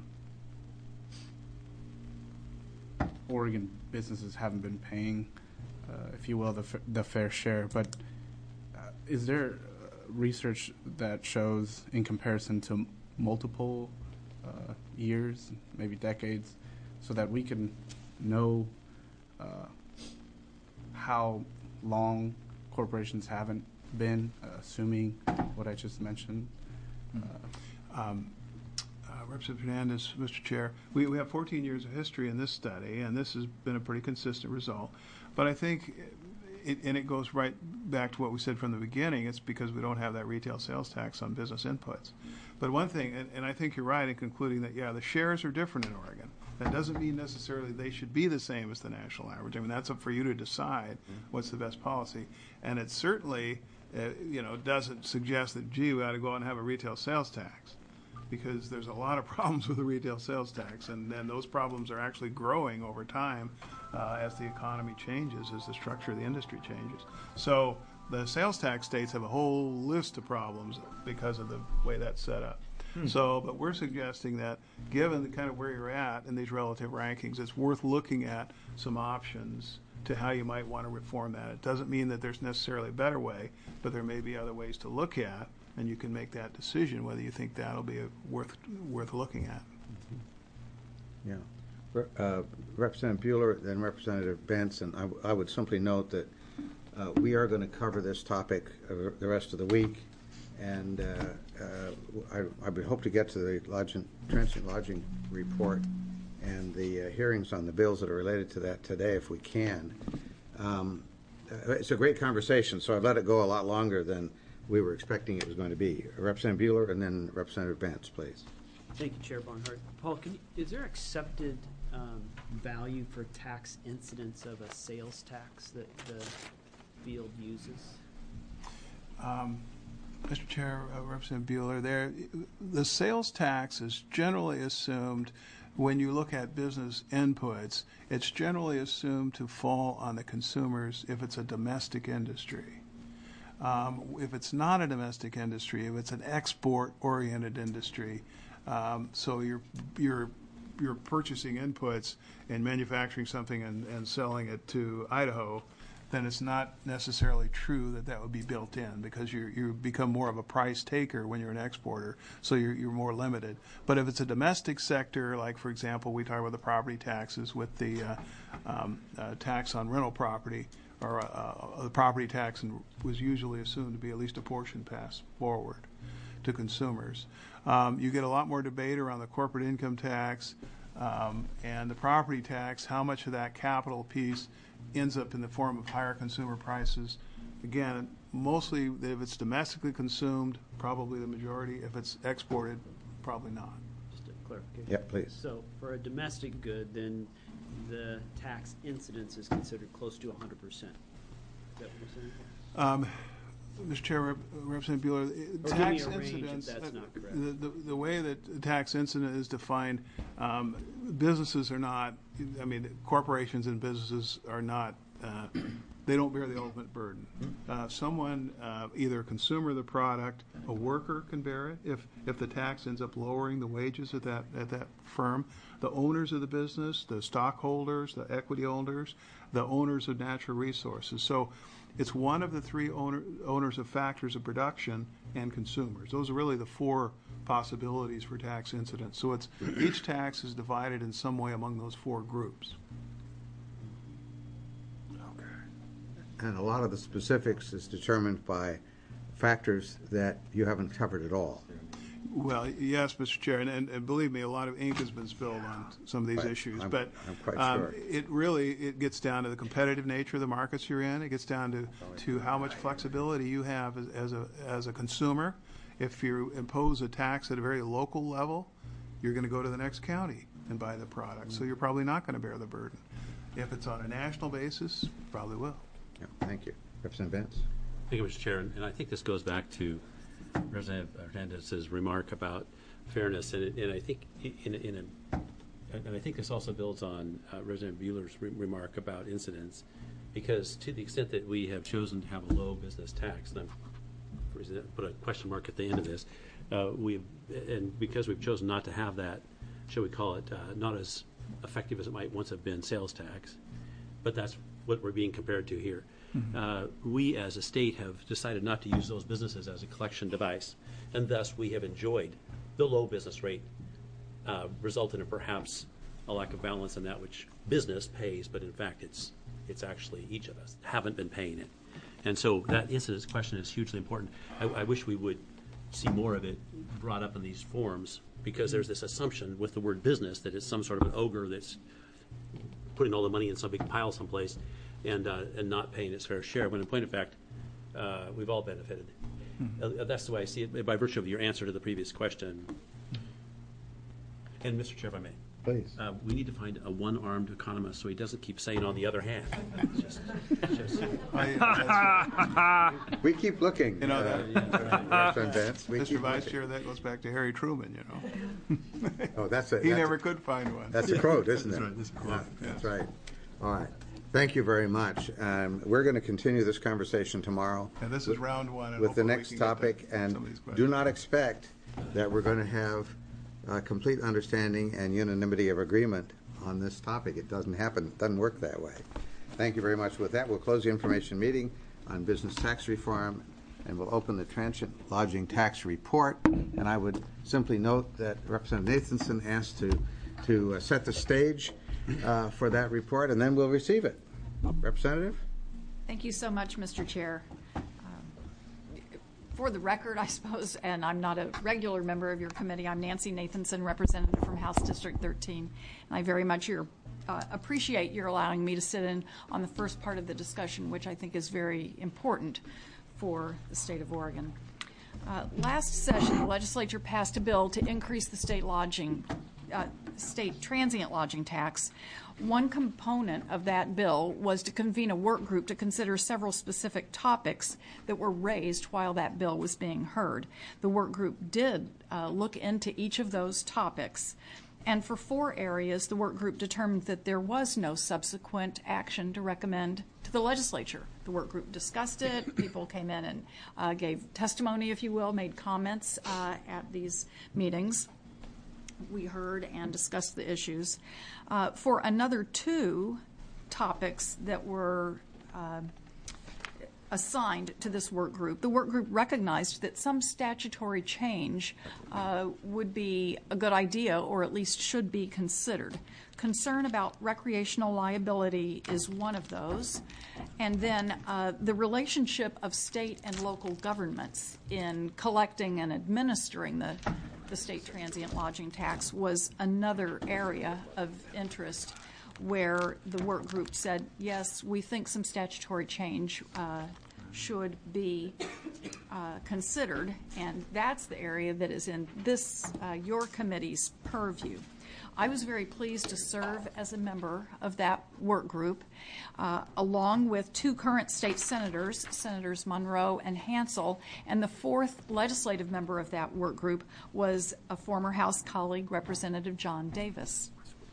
Oregon businesses haven't been paying, uh, if you will, the f- the fair share. But uh, is there uh, research that shows, in comparison to m- multiple uh, years, maybe decades, so that we can know uh, how long corporations haven't been, uh, assuming what I just mentioned? Uh, Um, uh, Representative Hernandez, Mister Chair, we, we have fourteen years of history in this study, and this has been a pretty consistent result. But I think, it, and it goes right back to what we said from the beginning, it's because we don't have that retail sales tax on business inputs. But one thing, and, and I think you're right in concluding that, yeah, the shares are different in Oregon. That doesn't mean necessarily they should be the same as the national average. I mean, that's up for you to decide what's the best policy. And it certainly, uh, you know, doesn't suggest that, gee, we ought to go out and have a retail sales tax, because there's a lot of problems with the retail sales tax, and then those problems are actually growing over time uh, as the economy changes, as the structure of the industry changes. So the sales tax states have a whole list of problems because of the way that's set up. So, but we're suggesting that, given the kind of where you're at in these relative rankings, it's worth looking at some options to how you might want to reform that. It doesn't mean that there's necessarily a better way, but there may be other ways to look at, and you can make that decision whether you think that'll be a worth worth looking at. Yeah. Re- uh, Representative Bueller and Representative Benson, I, w- I would simply note that uh, we are going to cover this topic uh, the rest of the week, and uh, uh, I, I would hope to get to the lodging, transient lodging report and the uh, hearings on the bills that are related to that today if we can. Um, uh, it's a great conversation, so I've let it go a lot longer than we were expecting it was going to be. Representative Bueller and then Representative Benz, please. Thank you, Chair Barnhart. Paul, can you, is there accepted um, value for tax incidence of a sales tax that the field uses? Um, Mister Chair, uh, Representative Bueller, there, the sales tax is generally assumed when you look at business inputs. It's generally assumed to fall on the consumers if it's a domestic industry. Um, if it's not a domestic industry, if it's an export-oriented industry, um, so you're you're you're purchasing inputs and manufacturing something and, and selling it to Idaho, then it's not necessarily true that that would be built in, because you you become more of a price taker when you're an exporter, so you're, you're more limited. But if it's a domestic sector, like, for example, we talk about the property taxes with the uh, um, uh, tax on rental property, or uh, uh, the property tax and was usually assumed to be at least a portion passed forward to consumers. Um, you get a lot more debate around the corporate income tax um, and the property tax, how much of that capital piece ends up in the form of higher consumer prices. Again, mostly if it's domestically consumed, probably the majority. If it's exported, probably not. Just a clarification. Yeah, please. So for a domestic good, then the tax incidence is considered close to one hundred percent. Is that what you're saying? Um, Mister Chair, Rep- Representative Bueller, Or tax give me a range if incidence, that's uh, not correct. the, the, the way that tax incident is defined, um, businesses are not, I mean, corporations and businesses are not, uh, they don't bear the ultimate burden. Uh, someone, uh, either a consumer of the product, a worker can bear it if, if the tax ends up lowering the wages at that, at that firm. The owners of the business, the stockholders, the equity holders, the owners of natural resources. So it's one of the three owner, owners of factors of production and consumers. Those are really the four possibilities for tax incidence. So it's each tax is divided in some way among those four groups. And a lot of the specifics is determined by factors that you haven't covered at all. Well, yes, Mister Chair, and, and, and believe me, a lot of ink has been spilled on some of these Right. issues. I'm- but I'm quite um, sure. it really it gets down to the competitive nature of the markets you're in. It gets down to, to how much flexibility you have as, as a as a consumer. If you impose a tax at a very local level, you're going to go to the next county and buy the product. So you're probably not going to bear the burden. If it's on a national basis, probably will. Yeah, thank you. Representative Benz? Thank you, Mister Chair. And I think this goes back to Representative Hernandez's remark about fairness, and, and I think in, in a, and I think this also builds on uh, Representative Bueller's re- remark about incidence, because to the extent that we have chosen to have a low business tax, and I'm put a question mark at the end of this, uh, we and because we've chosen not to have that, shall we call it, uh, not as effective as it might once have been sales tax, but that's what we're being compared to here. Mm-hmm. Uh, we as a state have decided not to use those businesses as a collection device, and thus we have enjoyed the low business rate, uh, resulting in perhaps a lack of balance in that which business pays, but in fact it's it's actually each of us haven't been paying it. And so that incidence question is hugely important. I, I wish we would see more of it brought up in these forums, because there's this assumption with the word business that it's some sort of an ogre that's putting all the money in some big pile someplace and uh, and not paying its fair share, when in point of fact, uh, we've all benefited. Mm-hmm. Uh, that's the way I see it, by virtue of your answer to the previous question. And Mister Chair, if I may. Please. Uh, we need to find a one-armed economist so he doesn't keep saying on the other hand. Just, just. I, We keep looking. You know, uh, Representative Benz. We Mister keep Vice looking. Chair, that goes back to Harry Truman, you know. Oh, that's it. He That's never a- could find one. That's a quote, isn't it? That's right, that's a quote, Yeah, That's yes. right. All right. Thank you very much. Um, we're going to continue this conversation tomorrow And this is round one. and with the hopefully we next can get to topic, some and of these do questions. not expect that we're going to have uh, complete understanding and unanimity of agreement on this topic. It doesn't happen. It doesn't work that way. Thank you very much. With that, we'll close the information meeting on business tax reform, and we'll open the transient lodging tax report. And I would simply note that Representative Nathanson asked to, to uh, set the stage uh, for that report, and then we'll receive it. Representative? Thank you so much, Mister Chair. Um, For the record, I suppose, and I'm not a regular member of your committee, I'm Nancy Nathanson, representative from House District thirteen, and I very much your, uh, appreciate your allowing me to sit in on the first part of the discussion, which I think is very important for the state of Oregon. Uh, last session, the legislature passed a bill to increase the state lodging, uh, state transient lodging tax. One component of that bill was to convene a work group to consider several specific topics that were raised while that bill was being heard. The work group did uh, look into each of those topics, and for four areas, the work group determined that there was no subsequent action to recommend to the legislature. The work group discussed it. People came in and uh, gave testimony, if you will, made comments uh, at these meetings. We heard and discussed the issues. Uh, for another two topics that were uh, assigned to this work group, the work group recognized that some statutory change uh, would be a good idea, or at least should be considered. Concern about recreational liability is one of those. And then uh, the relationship of state and local governments in collecting and administering the the state transient lodging tax was another area of interest where the work group said, yes, we think some statutory change uh, should be uh, considered, and that's the area that is in this, uh, your committee's purview. I was very pleased to serve as a member of that work group, uh, along with two current state senators, Senators Monroe and Hansel, and the fourth legislative member of that work group was a former House colleague, Representative John Davis.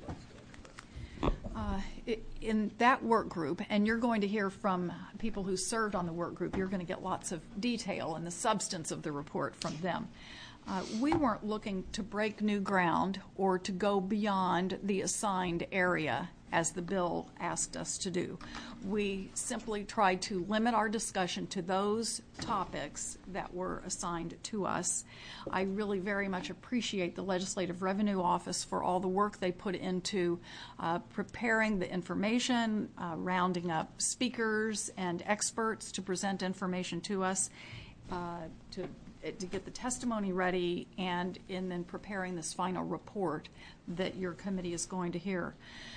Uh, in that work group, and you're going to hear from people who served on the work group, you're going to get lots of detail and the substance of the report from them. Uh, we weren't looking to break new ground or to go beyond the assigned area as the bill asked us to do. We simply tried to limit our discussion to those topics that were assigned to us. I really very much appreciate the Legislative Revenue Office for all the work they put into uh, preparing the information, uh, rounding up speakers and experts to present information to us, uh, to to get the testimony ready, and in then preparing this final report that your committee is going to hear.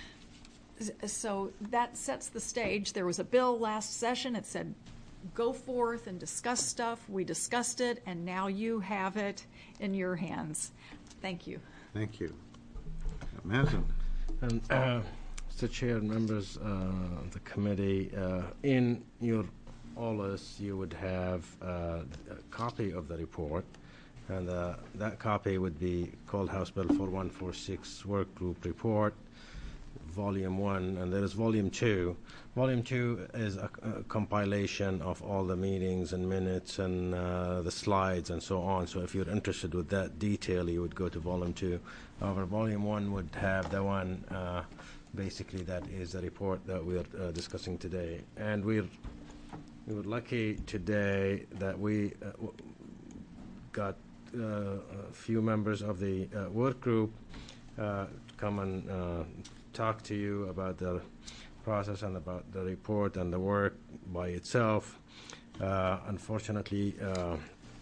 So that sets the stage. There was a bill last session. It said, go forth and discuss stuff. We discussed it, and now you have it in your hands. Thank you. Thank you. Mazen. And, uh, Mister Chair, members uh, of the committee, uh, in your Ollis, you would have uh, a copy of the report, and uh, that copy would be called House Bill four one four six Work Group Report, Volume one, and there is Volume two. Volume two is a, a compilation of all the meetings and minutes and uh, the slides and so on. So if you're interested with that detail, you would go to Volume two. However, Volume one would have the one, uh, basically, that is the report that we're uh, discussing today. And we're We were lucky today that we uh, w- got uh, a few members of the uh, work group uh, to come and uh, talk to you about the process and about the report and the work by itself. Uh, unfortunately, uh,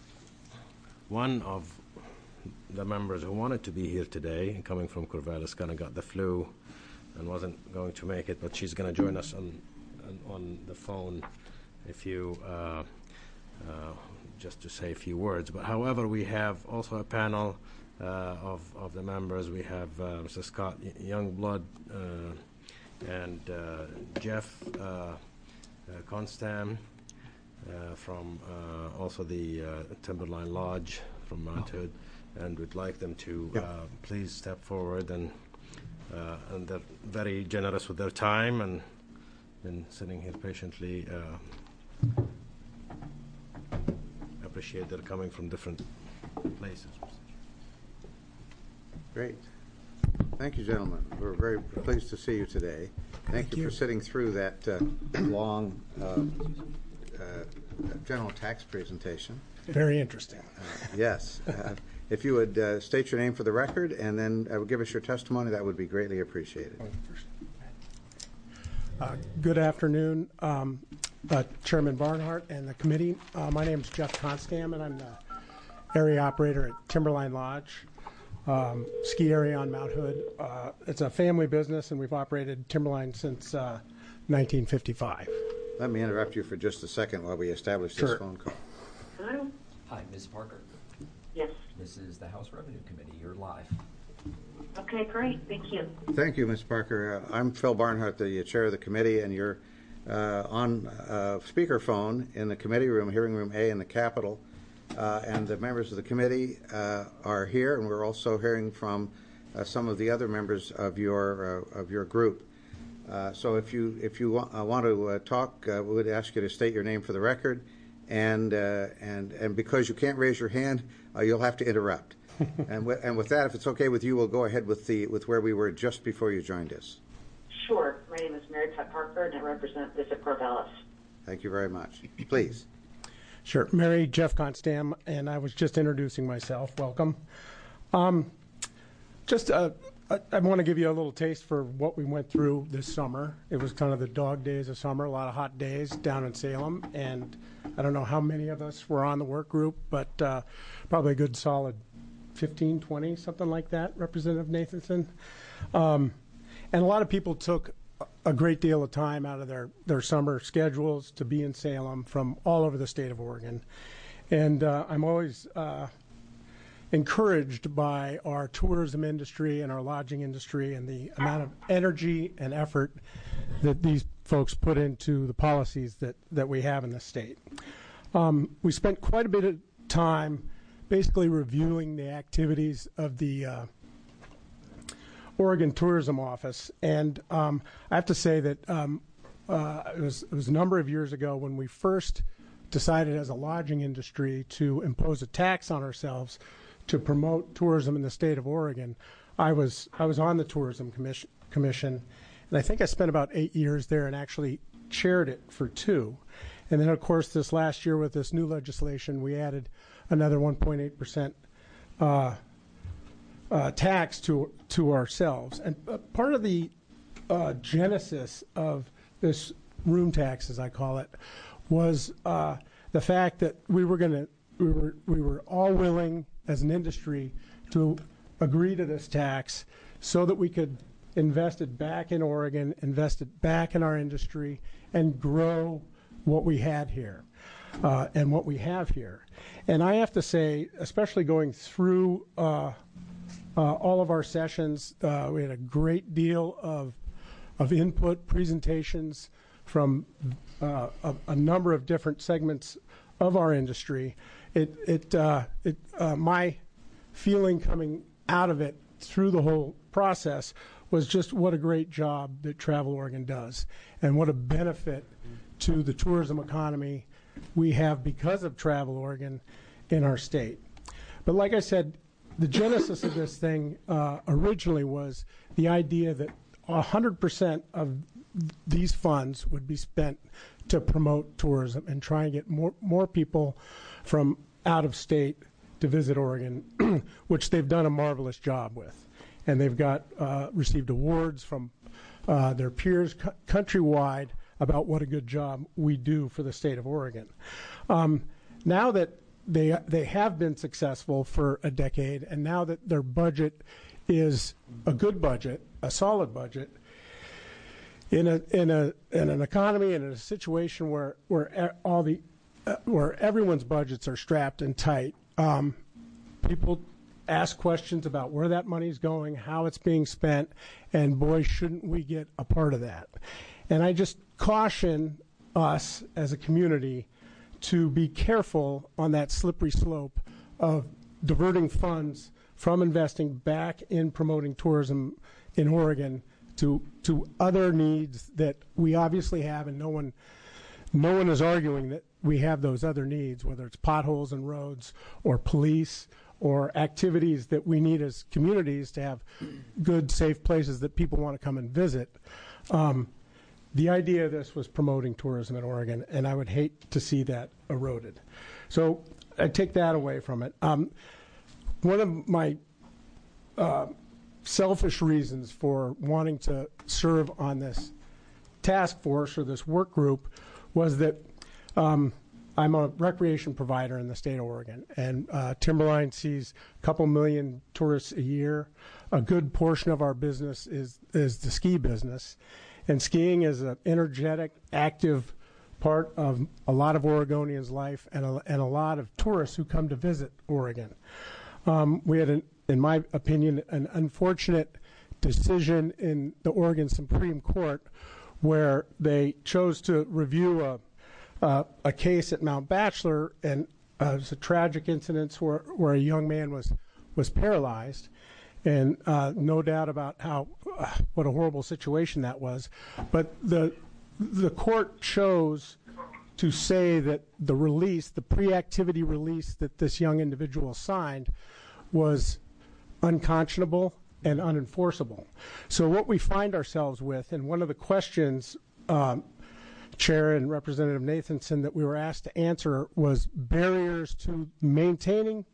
one of the members who wanted to be here today, coming from Corvallis, kind of got the flu and wasn't going to make it, but she's going to join us on, on on the phone if you, uh, uh, just to say a few words. But however, we have also a panel uh, of, of the members. We have uh, Mister Scott Youngblood uh, and uh, Jeff uh, uh, Constam uh, from uh, also the uh, Timberline Lodge from Mount Hood, and we'd like them to Yeah. uh, please step forward, and uh, and they're very generous with their time and been sitting here patiently. Uh, appreciate they're coming from different places. Great. Thank you, gentlemen. We're very pleased to see you today. Thank, Thank you, you for sitting through that uh, long uh, uh, general tax presentation. Very interesting. Uh, yes. Uh, if you would uh, state your name for the record and then uh, give us your testimony, that would be greatly appreciated. Uh, good afternoon, um, uh, Chairman Barnhart and the committee. Uh, my name is Jeff Constam, and I'm the area operator at Timberline Lodge, um, ski area on Mount Hood. Uh, it's a family business, and we've operated Timberline since uh, nineteen fifty-five. Let me interrupt you for just a second while we establish this Sure. phone call. Hello? Hi, Miz Parker. Yes. This is the House Revenue Committee. You're live. Okay, great. Thank you. Thank you, Miz Parker. Uh, I'm Phil Barnhart, the chair of the committee, and you're uh, on uh, speakerphone in the committee room, hearing room A in the Capitol. Uh, and the members of the committee uh, are here, and we're also hearing from uh, some of the other members of your uh, of your group. Uh, so if you if you wa- uh, want to uh, talk, uh, we would ask you to state your name for the record, and uh, and and because you can't raise your hand, uh, you'll have to interrupt. and with, and with that, if it's okay with you, we'll go ahead with the with where we were just before you joined us. Sure. My name is Mary Pat Parker, and I represent Bishop Corvallis. Thank you very much. Please. Sure. Mary, Jeff Constam, and I was just introducing myself. Welcome. Um, just, uh, I, I want to give you a little taste for what we went through this summer. It was kind of the dog days of summer, a lot of hot days down in Salem, and I don't know how many of us were on the work group, but uh, probably a good solid fifteen, twenty, something like that, Representative Nathanson. Um, and a lot of people took a great deal of time out of their, their summer schedules to be in Salem from all over the state of Oregon. And uh, I'm always uh, encouraged by our tourism industry and our lodging industry and the amount of energy and effort that these folks put into the policies that, that we have in the state. Um, we spent quite a bit of time basically reviewing the activities of the uh, Oregon Tourism Office, and um, I have to say that um, uh, it was, it was a number of years ago when we first decided as a lodging industry to impose a tax on ourselves to promote tourism in the state of Oregon. I was I was on the Tourism Commission, Commission, and I think I spent about eight years there and actually chaired it for two. And then, of course, this last year with this new legislation, we added another one point eight percent uh, uh, tax to to ourselves. And uh, part of the uh, genesis of this room tax, as I call it, was uh, the fact that we were going to we were we were all willing as an industry to agree to this tax so that we could invest it back in Oregon, invest it back in our industry, and grow what we had here uh, and what we have here. And I have to say, especially going through uh, uh, all of our sessions, uh, we had a great deal of of input, presentations from uh, a, a number of different segments of our industry. It, it, uh, it, uh, my feeling coming out of it through the whole process was just what a great job that Travel Oregon does, and what a benefit to the tourism economy we have because of Travel Oregon in our state. But like I said, the genesis of this thing uh, originally was the idea that one hundred percent of these funds would be spent to promote tourism and try and get more, more people from out of state to visit Oregon, which they've done a marvelous job with. And they've got uh, received awards from uh, their peers co- countrywide about what a good job we do for the state of Oregon. Um, now that they they have been successful for a decade, and now that their budget is a good budget, a solid budget, in a in a in an economy and in a situation where where all the uh, where everyone's budgets are strapped and tight, um, people ask questions about where that money's going, how it's being spent, and boy, shouldn't we get a part of that. And I just caution us as a community to be careful on that slippery slope of diverting funds from investing back in promoting tourism in Oregon to to other needs that we obviously have, and no one no one is arguing that we have those other needs, whether it's potholes in roads or police or activities that we need as communities to have good, safe places that people want to come and visit. Um, the idea of this was promoting tourism in Oregon, and I would hate to see that eroded. So I take that away from it. Um, one of my uh, selfish reasons for wanting to serve on this task force or this work group was that um, I'm a recreation provider in the state of Oregon, and uh, Timberline sees a couple million tourists a year. A good portion of our business is is the ski business, and skiing is an energetic, active part of a lot of Oregonians' life and a, and a lot of tourists who come to visit Oregon. Um, we had, an, in my opinion, an unfortunate decision in the Oregon Supreme Court where they chose to review a Uh, a case at Mount Bachelor, and uh, it was a tragic incident where, where a young man was was paralyzed, and uh, no doubt about how uh, what a horrible situation that was. But the the court chose to say that the release, the pre-activity release that this young individual signed, was unconscionable and unenforceable. So what we find ourselves with, and one of the questions um, Chair and Representative Nathanson that we were asked to answer was barriers to maintaining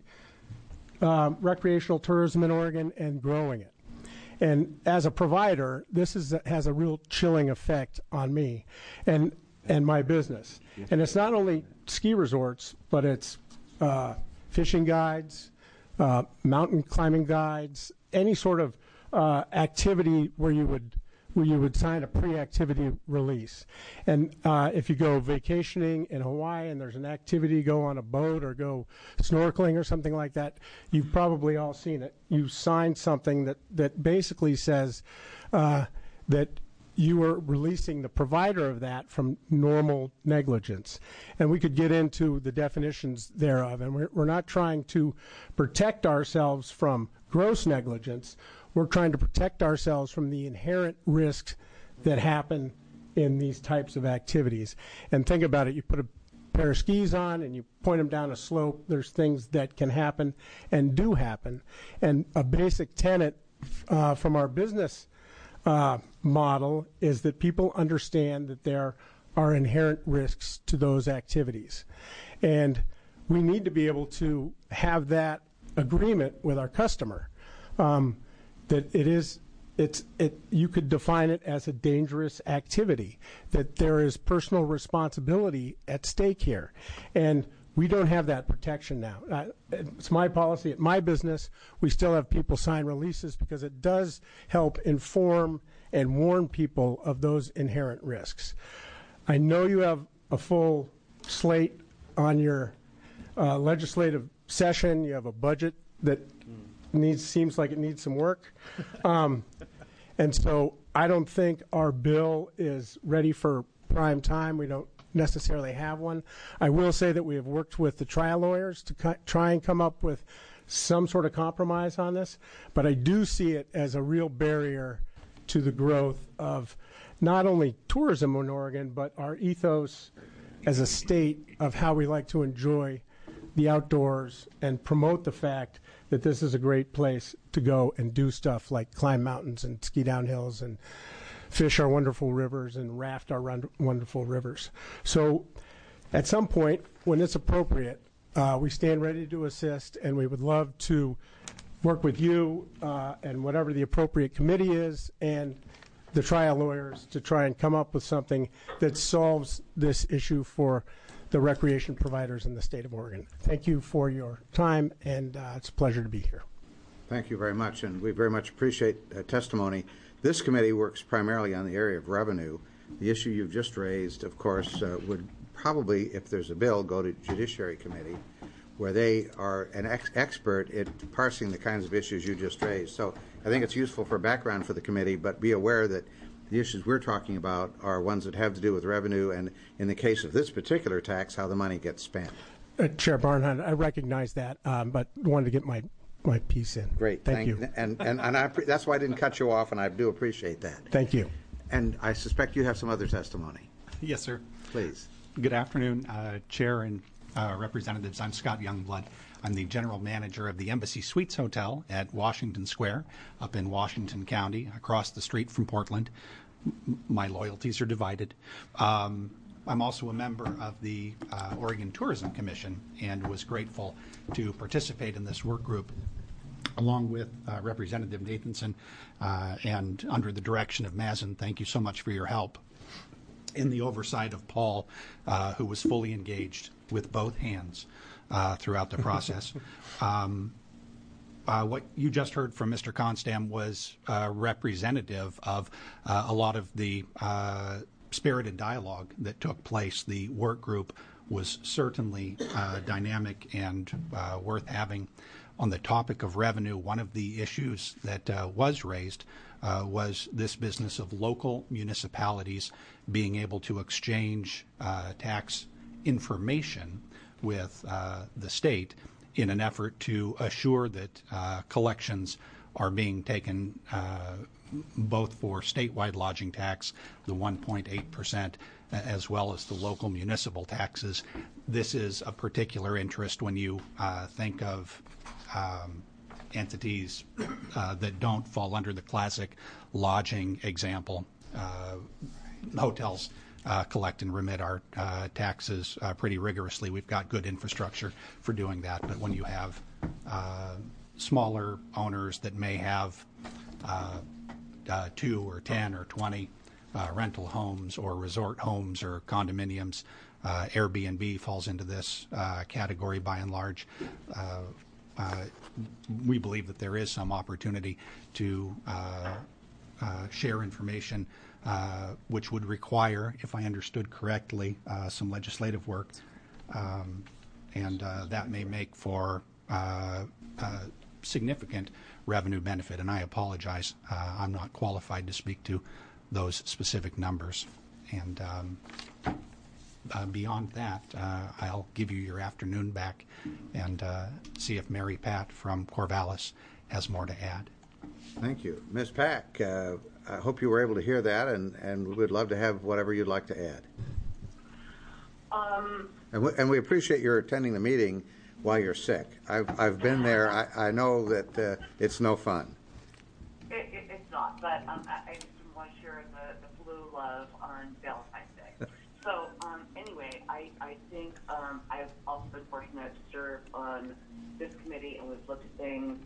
uh, recreational tourism in Oregon and growing it. And as a provider, this is has a real chilling effect on me and and my business. And it's not only ski resorts, but it's uh, fishing guides, uh, mountain climbing guides, any sort of uh, activity where you would where you would sign a pre-activity release. And uh, if you go vacationing in Hawaii and there's an activity, go on a boat or go snorkeling or something like that, you've probably all seen it. You sign something that, that basically says uh, that you are releasing the provider of that from normal negligence. And we could get into the definitions thereof. And we're, we're not trying to protect ourselves from gross negligence. We're trying to protect ourselves from the inherent risks that happen in these types of activities. And think about it, you put a pair of skis on and you point them down a slope, there's things that can happen and do happen. And a basic tenet uh, from our business uh, model is that people understand that there are inherent risks to those activities. And we need to be able to have that agreement with our customer. Um, that it is, it's, it, you could define it as a dangerous activity, that there is personal responsibility at stake here. And we don't have that protection now. Uh, it's my policy at my business. We still have people sign releases because it does help inform and warn people of those inherent risks. I know you have a full slate on your uh, legislative session. You have a budget that needs seems like it needs some work, um, and so I don't think our bill is ready for prime time. We don't necessarily have one. I will say that we have worked with the trial lawyers to co- try and come up with some sort of compromise on this, but I do see it as a real barrier to the growth of not only tourism in Oregon, but our ethos as a state of how we like to enjoy the outdoors and promote the fact that this is a great place to go and do stuff like climb mountains and ski down hills and fish our wonderful rivers and raft our run- wonderful rivers. So at some point, when it's appropriate, uh, we stand ready to assist, and we would love to work with you uh, and whatever the appropriate committee is and the trial lawyers to try and come up with something that solves this issue for the recreation providers in the state of Oregon. Thank you for your time, and uh, it's a pleasure to be here. Thank you very much, and we very much appreciate uh, testimony. This committee works primarily on the area of revenue. The issue you've just raised, of course, uh, would probably, if there's a bill, go to Judiciary Committee, where they are an ex- expert at parsing the kinds of issues you just raised. So I think it's useful for background for the committee, but be aware that the issues we're talking about are ones that have to do with revenue, and in the case of this particular tax, how the money gets spent. Uh, Chair Barnhart, I recognize that, um, but wanted to get my, my piece in. Great. Thank, Thank you. And, and, and I, that's why I didn't cut you off, and I do appreciate that. Thank you. And I suspect you have some other testimony. Yes, sir. Please. Good afternoon, uh, Chair and uh, Representatives. I'm Scott Youngblood. I'm the general manager of the Embassy Suites Hotel at Washington Square up in Washington County, across the street from Portland. M- my loyalties are divided. Um, I'm also a member of the uh, Oregon Tourism Commission and was grateful to participate in this work group along with uh, Representative Nathanson uh, and under the direction of Mazin. Thank you so much for your help in the oversight of Paul, uh, who was fully engaged with both hands uh, throughout the process. um, uh, what you just heard from Mister Constam was uh, representative of uh, a lot of the uh, spirited dialogue that took place. The work group was certainly uh, dynamic and uh, worth having. On the topic of revenue, one of the issues that uh, was raised uh, was this business of local municipalities being able to exchange uh, tax information with uh, the state in an effort to assure that uh, collections are being taken uh, both for statewide lodging tax, the one point eight percent, as well as the local municipal taxes. This is a particular interest when you uh, think of um, entities uh, that don't fall under the classic lodging example. Uh, hotels uh, collect and remit our uh, taxes uh, pretty rigorously. We've got good infrastructure for doing that. But when you have uh, smaller owners that may have uh, uh, two or ten or twenty uh, rental homes or resort homes or condominiums, uh, Airbnb falls into this uh, category by and large. Uh, uh, we believe that there is some opportunity to uh, uh, share information, uh, which would require, if I understood correctly, uh, some legislative work, um, and uh, that may make for uh, uh, significant revenue benefit. And I apologize, uh, I'm not qualified to speak to those specific numbers. And um, uh, beyond that, uh, I'll give you your afternoon back and uh, see if Mary Pat from Corvallis has more to add. Thank you. Miz Pack, uh, I hope you were able to hear that, and, and we would love to have whatever you'd like to add. Um, And we, and we appreciate your attending the meeting while you're sick. I've, I've been there. I, I know that uh, it's no fun. it, it, it's not, but um, I, I just want to share the, the flu love on Valentine's Day. So um, anyway, I, I think um, I've also been fortunate to serve on this committee, and we've looked at things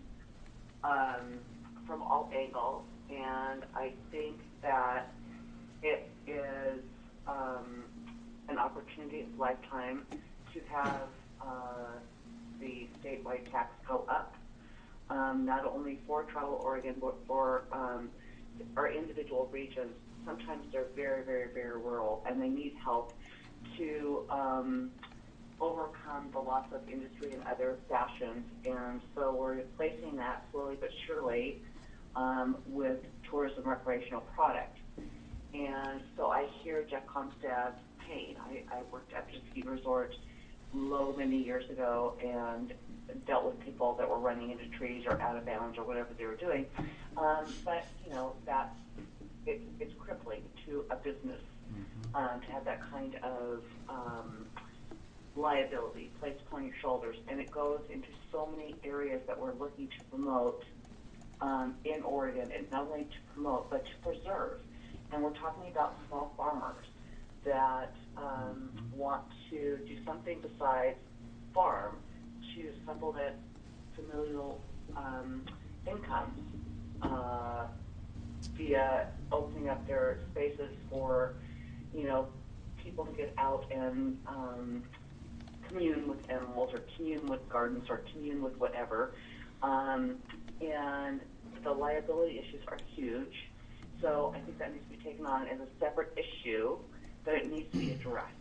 um, from all angles, and I think that it is um, an opportunity of a lifetime to have uh, the statewide tax go up, um, not only for Travel Oregon, but for um, our individual regions. Sometimes they're very, very, very rural, and they need help to um, overcome the loss of industry in other fashions. And so we're replacing that slowly but surely um, with tourism recreational product. And so I hear Jeff Comstad's pain. I, I worked at a ski resort low many years ago and dealt with people that were running into trees or out of bounds or whatever they were doing. Um, but, you know, that's, it, it's crippling to a business um, to have that kind of um, liability placed upon your shoulders. And it goes into so many areas that we're looking to promote um, in Oregon, and not only to promote, but to preserve. And we're talking about small farmers that um, want to do something besides farm to supplement familial um, incomes uh, via opening up their spaces for, you know, people to get out and um, commune with animals or commune with gardens or commune with whatever. Um, and the liability issues are huge. So I think that needs to be taken on as a separate issue, but it needs to be addressed.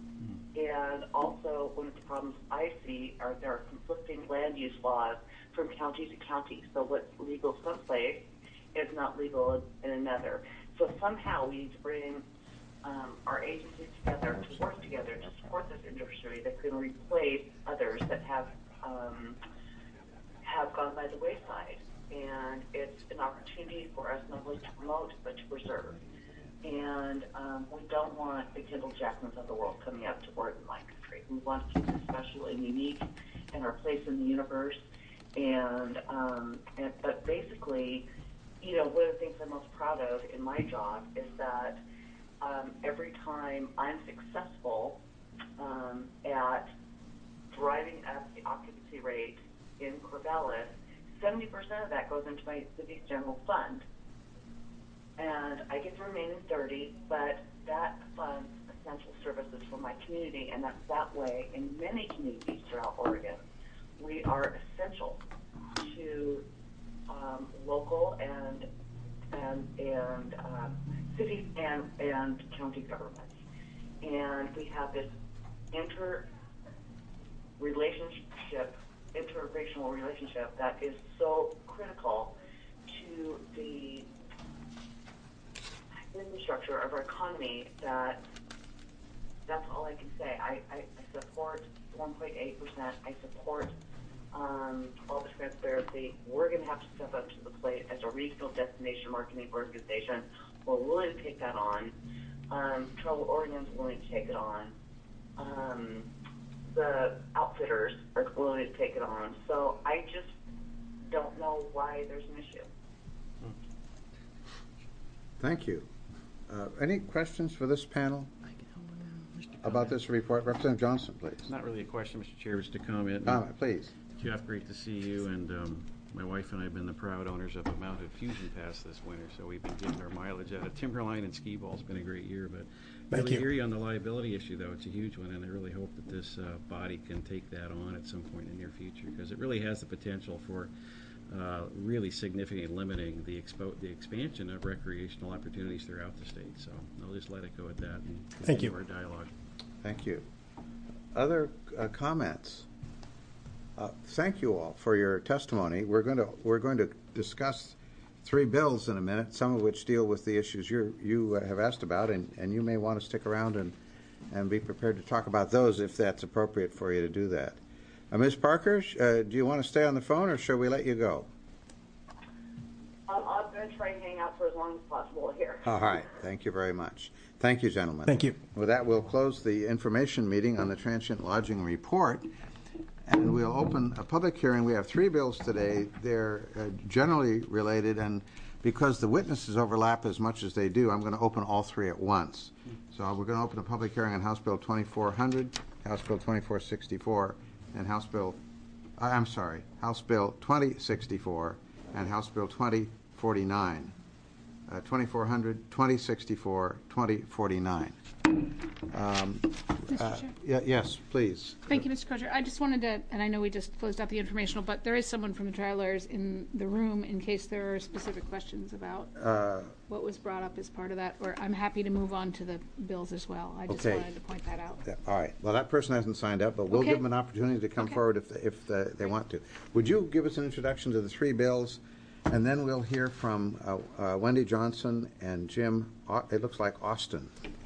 And also, one of the problems I see are there are conflicting land use laws from county to county. So what's legal someplace is not legal in another. So somehow we need to bring um, our agencies together to work together to support this industry that can replace others that have um, have gone by the wayside. And it's an opportunity for us not only to promote, but to preserve. And um, we don't want the Kendall Jacksons of the world coming up to Oregon wine country. We want to keep it special and unique and our place in the universe. And, um, and but basically, you know, one of the things I'm most proud of in my job is that um, every time I'm successful um, at driving up the occupancy rate in Corvallis, seventy percent of that goes into my city's general fund. And I get the remaining thirty, but that funds essential services for my community, and that's that way in many communities throughout Oregon. We are essential to um, local and and and um, cities and and county governments, and we have this inter relationship, interracial relationship that is so critical to the infrastructure of our economy that that's all I can say. I, I, I support one point eight percent. I support um, all the transparency. We're going to have to step up to the plate as a regional destination marketing organization. We're willing to take that on. Um, Travel Oregon's willing to take it on. Um, the outfitters are willing to take it on. So I just don't know why there's an issue. Thank you. Uh, any questions for this panel about this report? Representative Johnson, please. Not really a question, Mister Chair, just a comment. Comment, please. Jeff, great to see you, and um, my wife and I have been the proud owners of a mounted Fusion Pass this winter, so we've been getting our mileage out of Timberline and Skee Ball. It's been a great year, but Thank really you. hear you on the liability issue, though. It's a huge one, and I really hope that this uh, body can take that on at some point in the near future, because it really has the potential for uh, really significantly limiting the expo the expansion of recreational opportunities throughout the state. So I'll just let it go at that and Thank continue you. our dialogue. Thank you. Other uh, comments? Uh, thank you all for your testimony. We're going to we're going to discuss three bills in a minute, some of which deal with the issues you you uh, have asked about, and, and you may want to stick around and and be prepared to talk about those if that's appropriate for you to do that. Uh, Miz Parker, uh, do you want to stay on the phone, or shall we let you go? Um, I'm going to try and hang out for as long as possible here. All right. Thank you very much. Thank you, gentlemen. Thank you. With that, we'll close the information meeting on the transient lodging report, and we'll open a public hearing. We have three bills today. They're uh, generally related, and because the witnesses overlap as much as they do, I'm going to open all three at once. So we're going to open a public hearing on House Bill twenty-four hundred, House Bill twenty-four sixty-four, and House Bill, uh, I'm sorry, House Bill twenty sixty-four and House Bill twenty forty-nine. Uh, twenty-four hundred, twenty sixty-four, twenty forty-nine. Um, Mister uh, Chair. yeah, yes, please. Thank you, Mister Crozier. I just wanted to, and I know we just closed out the informational, but there is someone from the trial lawyers in the room in case there are specific questions about Uh, what was brought up as part of that, or I'm happy to move on to the bills as well. I just Okay. wanted to point that out. yeah, all right. Well, that person hasn't signed up, but we'll Okay. give them an opportunity to come Okay. forward if, if the, they want to. Would you give us an introduction to the three bills? And then we'll hear from uh, uh, Wendy Johnson and Jim, Au- it looks like Austin.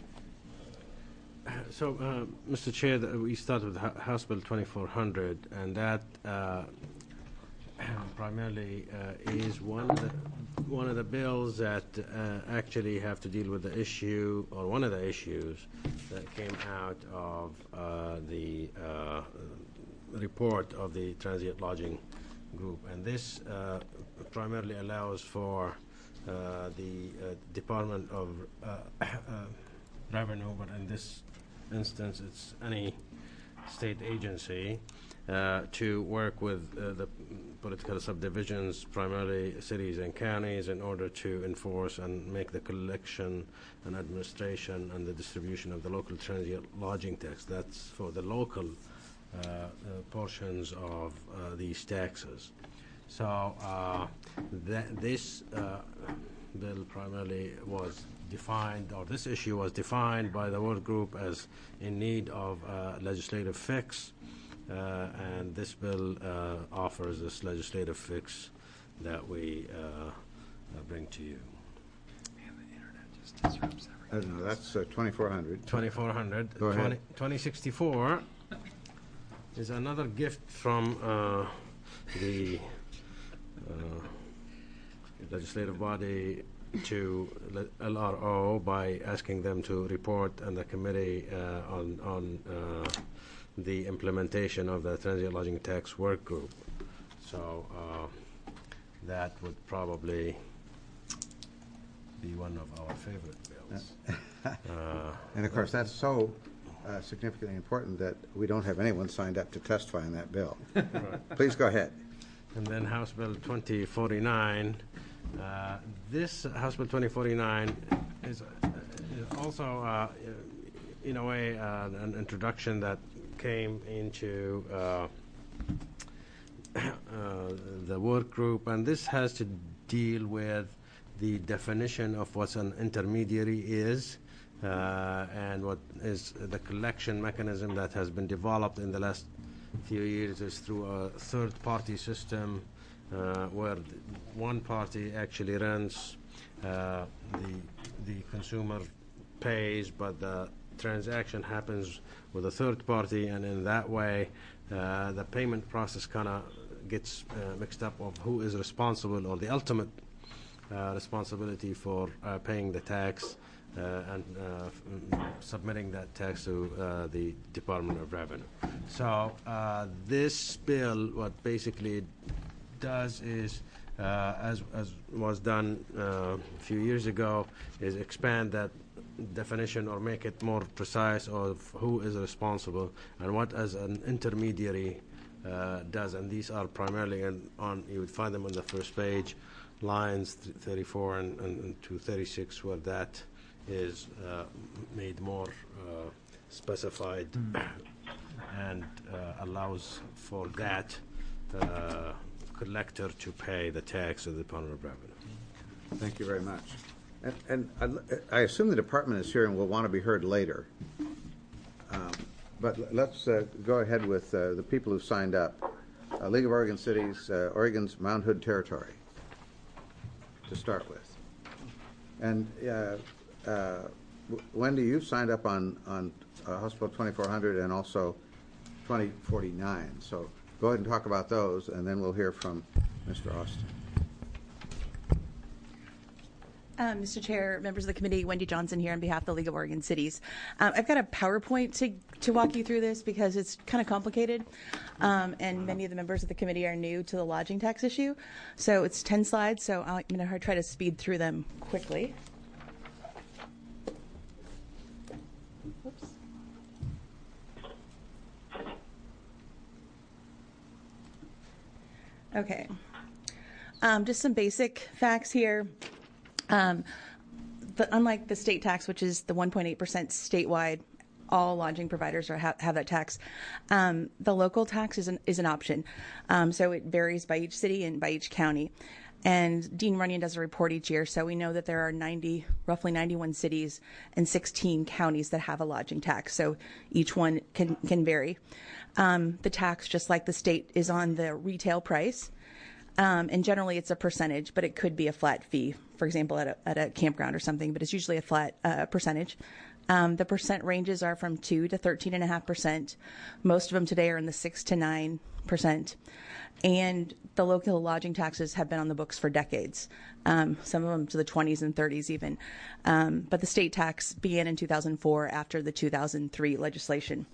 So, uh, Mister Chair, th- we start with Hou- House Bill twenty-four hundred, and that uh, primarily uh, is one of the one of the bills that uh, actually have to deal with the issue, or one of the issues that came out of uh, the uh, report of the transient lodging group, and this uh, primarily allows for uh, the uh, Department of uh, uh, Revenue, but in this instance, it's any state agency uh, to work with uh, the political subdivisions, primarily cities and counties, in order to enforce and make the collection and administration and the distribution of the local transient lodging tax. That's for the local uh, uh, portions of uh, these taxes. So uh, that this uh, bill primarily was defined, or this issue was defined by the work group as in need of uh, legislative fix, uh, and this bill uh, offers this legislative fix that we uh, uh, bring to you. Man, the internet just disrupts I don't know, that's uh, twenty-four hundred. twenty-four hundred. Go ahead. twenty sixty-four is another gift from uh, the uh, legislative body to L R O by asking them to report and the committee uh, on on uh, the implementation of the transient lodging tax work group. So uh, that would probably be one of our favorite bills. uh, And of course, that's so uh, significantly important that we don't have anyone signed up to testify on that bill. Right. Please go ahead. And then House Bill twenty forty-nine. Uh, this House Bill twenty forty-nine is, uh, is also, uh, in a way, uh, an introduction that came into uh, uh, the work group, and this has to deal with the definition of what an intermediary is uh, and what is the collection mechanism that has been developed in the last few years is through a third-party system uh, where one party actually runs uh, the the consumer pays, but the transaction happens with a third party, and in that way uh, the payment process kind of gets uh, mixed up of who is responsible or the ultimate uh, responsibility for uh, paying the tax uh, and uh, f- submitting that tax to uh, the Department of Revenue. So uh, this bill, what basically does is, uh, as, as was done uh, a few years ago, is expand that definition or make it more precise of who is responsible and what as an intermediary uh, does. And these are primarily in, on, you would find them on the first page, lines thirty-four and, and to thirty-six, where that is uh, made more uh, specified mm. and uh, allows for that uh, collector to pay the tax to the Department of Revenue. Thank you very much. And, and I, I assume the department is here and will want to be heard later. Um, but let's uh, go ahead with uh, the people who signed up. Uh, League of Oregon Cities, uh, Oregon's Mount Hood Territory, to start with. And uh, uh, Wendy, you signed up on, on uh, House Bill twenty-four hundred and also twenty forty-nine. So go ahead and talk about those, and then we'll hear from Mister Austin. Um, Mister Chair, members of the committee, Wendy Johnson here on behalf of the League of Oregon Cities. Um, I've got a PowerPoint to, to walk you through this because it's kind of complicated, um, and many of the members of the committee are new to the lodging tax issue. So it's ten slides, so I'm going to try to speed through them quickly. Oops. Okay. Um, just some basic facts here. Um, but unlike the state tax, which is the one point eight percent statewide, all lodging providers are ha- have that tax. Um, the local tax is an, is an option. Um, so it varies by each city and by each county. And Dean Runyon does a report each year, so we know that there are ninety, roughly ninety-one cities and sixteen counties that have a lodging tax. So each one can, can vary. Um, the tax, just like the state, is on the retail price. Um, and generally it's a percentage, but it could be a flat fee, for example, at a, at a campground or something, but it's usually a flat uh, percentage. Um, the percent ranges are from two to thirteen and a half percent. Most of them today are in the six to nine percent. And the local lodging taxes have been on the books for decades, um, some of them to the twenties and thirties even. Um, but the state tax began in two thousand four after the two thousand three legislation.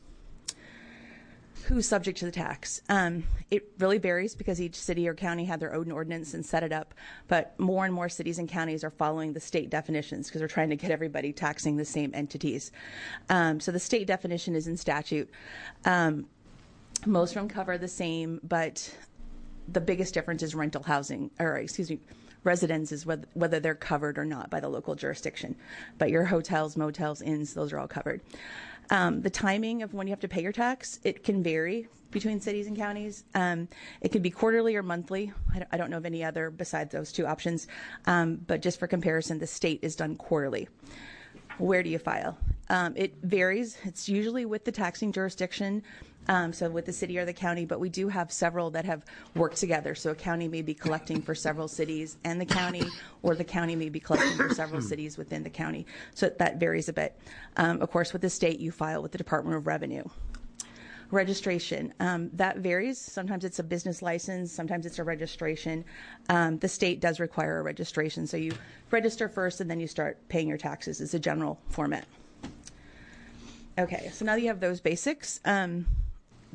Who's subject to the tax? Um, it really varies because each city or county had their own ordinance and set it up, but more and more cities and counties are following the state definitions because they're trying to get everybody taxing the same entities. Um, so the state definition is in statute. Um, most of them cover the same, but the biggest difference is rental housing, or excuse me, residences, whether, whether they're covered or not by the local jurisdiction. But your hotels, motels, inns, those are all covered. Um, the timing of when you have to pay your tax, it can vary between cities and counties. Um, it could be quarterly or monthly. I don't, I don't know of any other besides those two options. Um, but just for comparison, the state is done quarterly. Where do you file? Um, it varies. It's usually with the taxing jurisdiction, um, so with the city or the county, but we do have several that have worked together. So a county may be collecting for several cities and the county, or the county may be collecting for several cities within the county. So that varies a bit. Um, of course, with the state, you file with the Department of Revenue. Registration, um, that varies. Sometimes it's a business license, sometimes it's a registration. Um, the state does require a registration, so you register first and then you start paying your taxes. It's a general format. Okay, so now that you have those basics, um,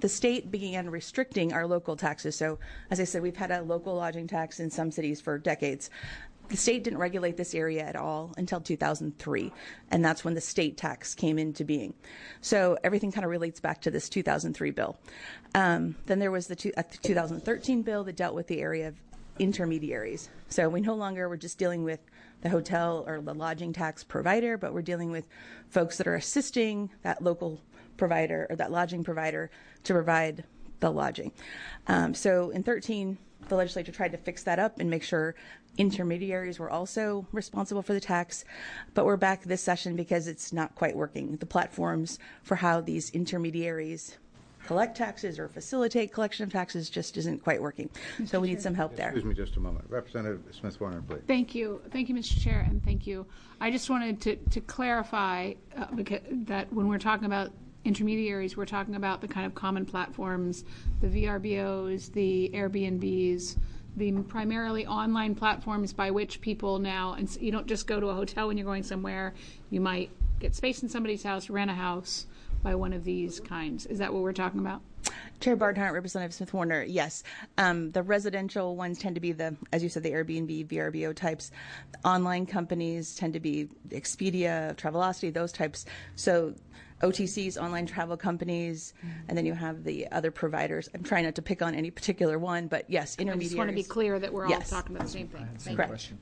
the state began restricting our local taxes. So, as I said, we've had a local lodging tax in some cities for decades. The state didn't regulate this area at all until two thousand three, and that's when the state tax came into being. So everything kind of relates back to this two thousand three bill. Um, then there was the two, uh, two thousand thirteen bill that dealt with the area of intermediaries. So we no longer were just dealing with the hotel or the lodging tax provider, but we're dealing with folks that are assisting that local provider or that lodging provider to provide the lodging. Um, so in thirteen, the legislature tried to fix that up and make sure intermediaries were also responsible for the tax, but we're back this session because it's not quite working. The platforms for how these intermediaries collect taxes or facilitate collection of taxes just isn't quite working. So we need some help there. Excuse me just a moment. Representative Smith-Warner, please. Thank you. Thank you, Mister Chair, and thank you. I just wanted to, to clarify uh, because, that when we're talking about intermediaries, we're talking about the kind of common platforms, the V R B Os, the Airbnbs, the primarily online platforms by which people now, and so you don't just go to a hotel when you're going somewhere, you might get space in somebody's house, rent a house by one of these kinds. Is that what we're talking about? Chair Barnhart, Representative Smith-Warner, yes. Um, the residential ones tend to be the, as you said, the Airbnb, V R B O types. The online companies tend to be Expedia, Travelocity, those types. So O T Cs, online travel companies, and then you have the other providers. I'm trying not to pick on any particular one, but yes, intermediaries. I just want to be clear that we're all yes. talking about the same thing. Thank Correct. Question.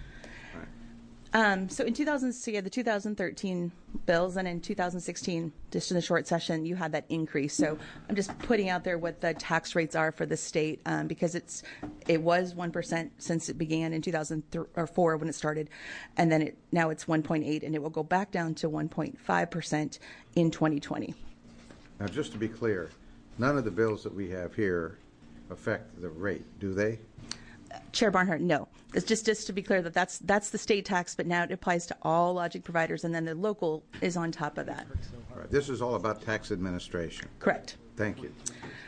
Um, so in two thousand, so you had the two thousand thirteen bills, and in two thousand sixteen, just in the short session, you had that increase. So I'm just putting out there what the tax rates are for the state um, because it's it was one percent since it began in two thousand four when it started, and then it now it's one point eight, and it will go back down to one point five percent in twenty twenty. Now, just to be clear, none of the bills that we have here affect the rate, do they? Chair Barnhart, no. It's just just to be clear that that's that's the state tax, but now it applies to all lodging providers, and then the local is on top of that. All right. This is all about tax administration. Correct. Thank you.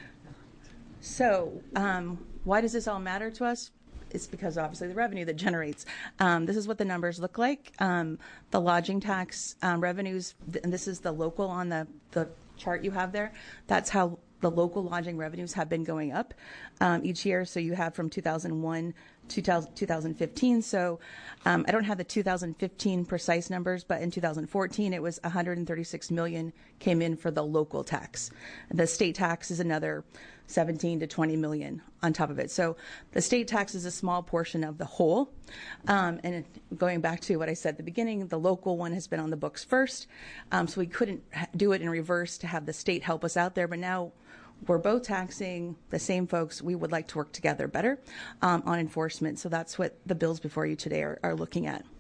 So, um, why does this all matter to us? It's because obviously the revenue that generates. Um, this is what the numbers look like. Um, the lodging tax um, revenues, and this is the local on the the chart you have there. That's how the local lodging revenues have been going up um, each year. So you have from two thousand one to two thousand fifteen. So um, I don't have the two thousand fifteen precise numbers, but in two thousand fourteen it was one hundred thirty-six million came in for the local tax. The state tax is another seventeen to twenty million on top of it. So the state tax is a small portion of the whole. Um, and going back to what I said at the beginning, the local one has been on the books first. Um, so we couldn't do it in reverse to have the state help us out there. But now we're both taxing the same folks. We would like to work together better um, on enforcement. So that's what the bills before you today are, are looking at.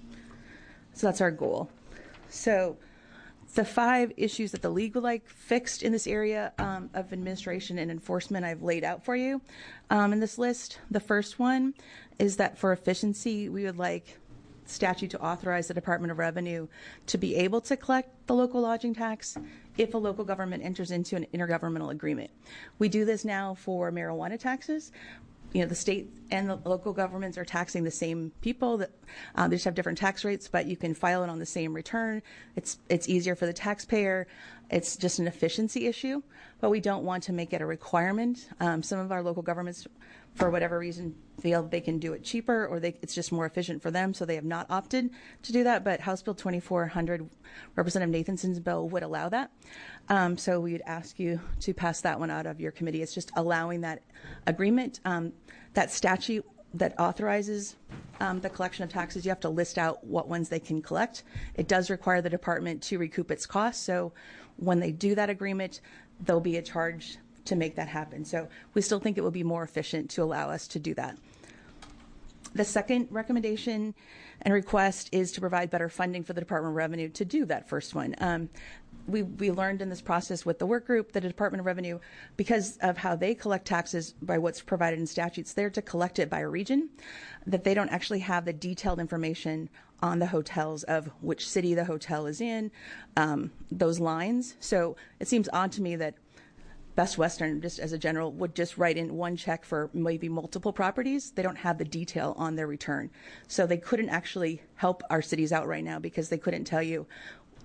So that's our goal. So the five issues that the league would like fixed in this area um, of administration and enforcement I've laid out for you um, in this list. The first one is that for efficiency, we would like statute to authorize the Department of Revenue to be able to collect the local lodging tax if a local government enters into an intergovernmental agreement. We do this now for marijuana taxes. You know, the state and the local governments are taxing the same people. That um, they just have different tax rates, but you can file it on the same return. It's it's easier for the taxpayer. It's just an efficiency issue, but we don't want to make it a requirement. Um, some of our local governments, for whatever reason, feel they can do it cheaper, or they, it's just more efficient for them, so they have not opted to do that. But House Bill twenty-four hundred, Representative Nathanson's bill, would allow that. Um, so we would ask you to pass that one out of your committee. It's just allowing that agreement, um, that statute that authorizes um, the collection of taxes. You have to list out what ones they can collect. It does require the department to recoup its costs. So when they do that agreement, there'll be a charge to make that happen. So we still think it will be more efficient to allow us to do that. The second recommendation and request is to provide better funding for the Department of Revenue to do that first one. Um, we, we learned in this process with the work group that the Department of Revenue, because of how they collect taxes by what's provided in statutes, they're to collect it by a region, that they don't actually have the detailed information on the hotels of which city the hotel is in, um, those lines. So it seems odd to me that Best Western, just as a general, would just write in one check for maybe multiple properties. They don't have the detail on their return. So they couldn't actually help our cities out right now because they couldn't tell you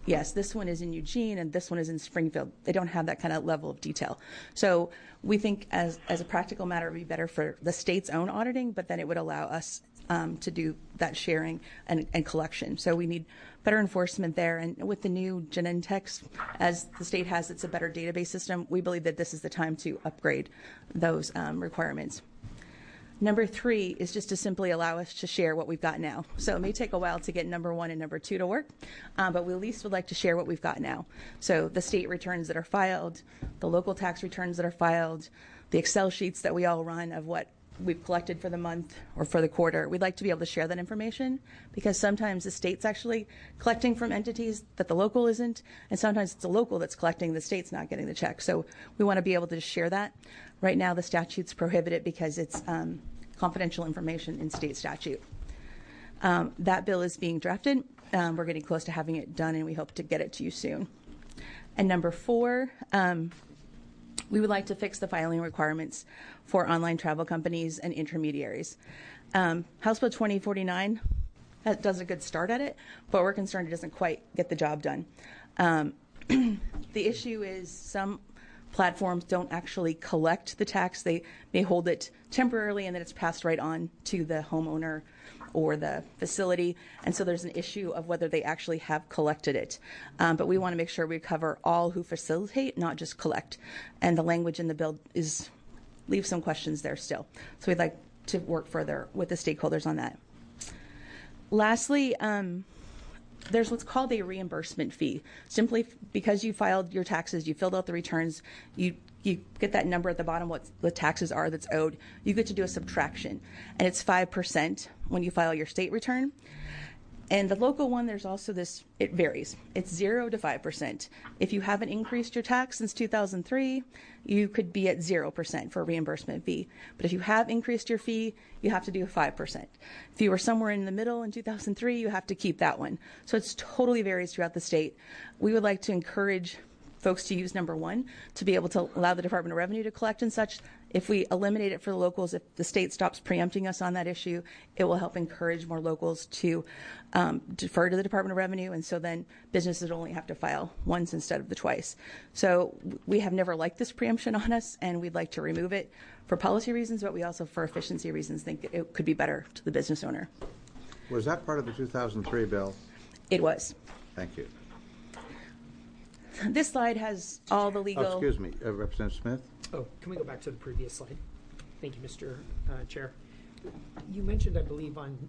Yes, this one is in Eugene and this one is in Springfield. They don't have that kind of level of detail. So we think as, as a practical matter, it would be better for the state's own auditing, but then it would allow us um, to do that sharing and, and collection. So we need better enforcement there. And with the new Genentechs, as the state has, it's a better database system. We believe that this is the time to upgrade those um, requirements. Number three is just to simply allow us to share what we've got now. So it may take a while to get number one and number two to work, um, but we at least would like to share what we've got now. So the state returns that are filed, the local tax returns that are filed, the Excel sheets that we all run of what we've collected for the month or for the quarter. We'd like to be able to share that information because sometimes the state's actually collecting from entities that the local isn't, and sometimes it's the local that's collecting, the state's not getting the check. So we want to be able to share that. Right now the statutes prohibit it because it's um, confidential information in state statute. Um, that bill is being drafted. Um, we're getting close to having it done, and we hope to get it to you soon. And number four, um, we would like to fix the filing requirements for online travel companies and intermediaries. Um, House Bill twenty forty-nine that does a good start at it, but we're concerned it doesn't quite get the job done. Um, the issue is some platforms don't actually collect the tax. They may hold it temporarily and then it's passed right on to the homeowner or the facility. And so there's an issue of whether they actually have collected it. Um, but we want to make sure we cover all who facilitate, not just collect. And the language in the bill is leaves some questions there still. So we'd like to work further with the stakeholders on that. Lastly, um, there's what's called a reimbursement fee. Simply f- because you filed your taxes, you filled out the returns, you you get that number at the bottom, what the taxes are that's owed, you get to do a subtraction. And it's five percent when you file your state return. And the local one, there's also this, it varies. It's zero to five percent. If you haven't increased your tax since two thousand three, you could be at zero percent for a reimbursement fee. But if you have increased your fee, you have to do five percent. If you were somewhere in the middle in two thousand three, you have to keep that one. So it's totally varies throughout the state. We would like to encourage folks to use number one to be able to allow the Department of Revenue to collect and such. If we eliminate it for the locals, if the state stops preempting us on that issue, it will help encourage more locals to um, defer to the Department of Revenue, and so then businesses only have to file once instead of the twice. So we have never liked this preemption on us, and we'd like to remove it for policy reasons, but we also, for efficiency reasons, think that it could be better to the business owner. Was that part of the two thousand three bill? It was. Thank you. This slide has all the legal... Oh, excuse me, uh, Representative Smith? Oh, can we go back to the previous slide? Thank you, Mister Uh, Chair. You mentioned, I believe, on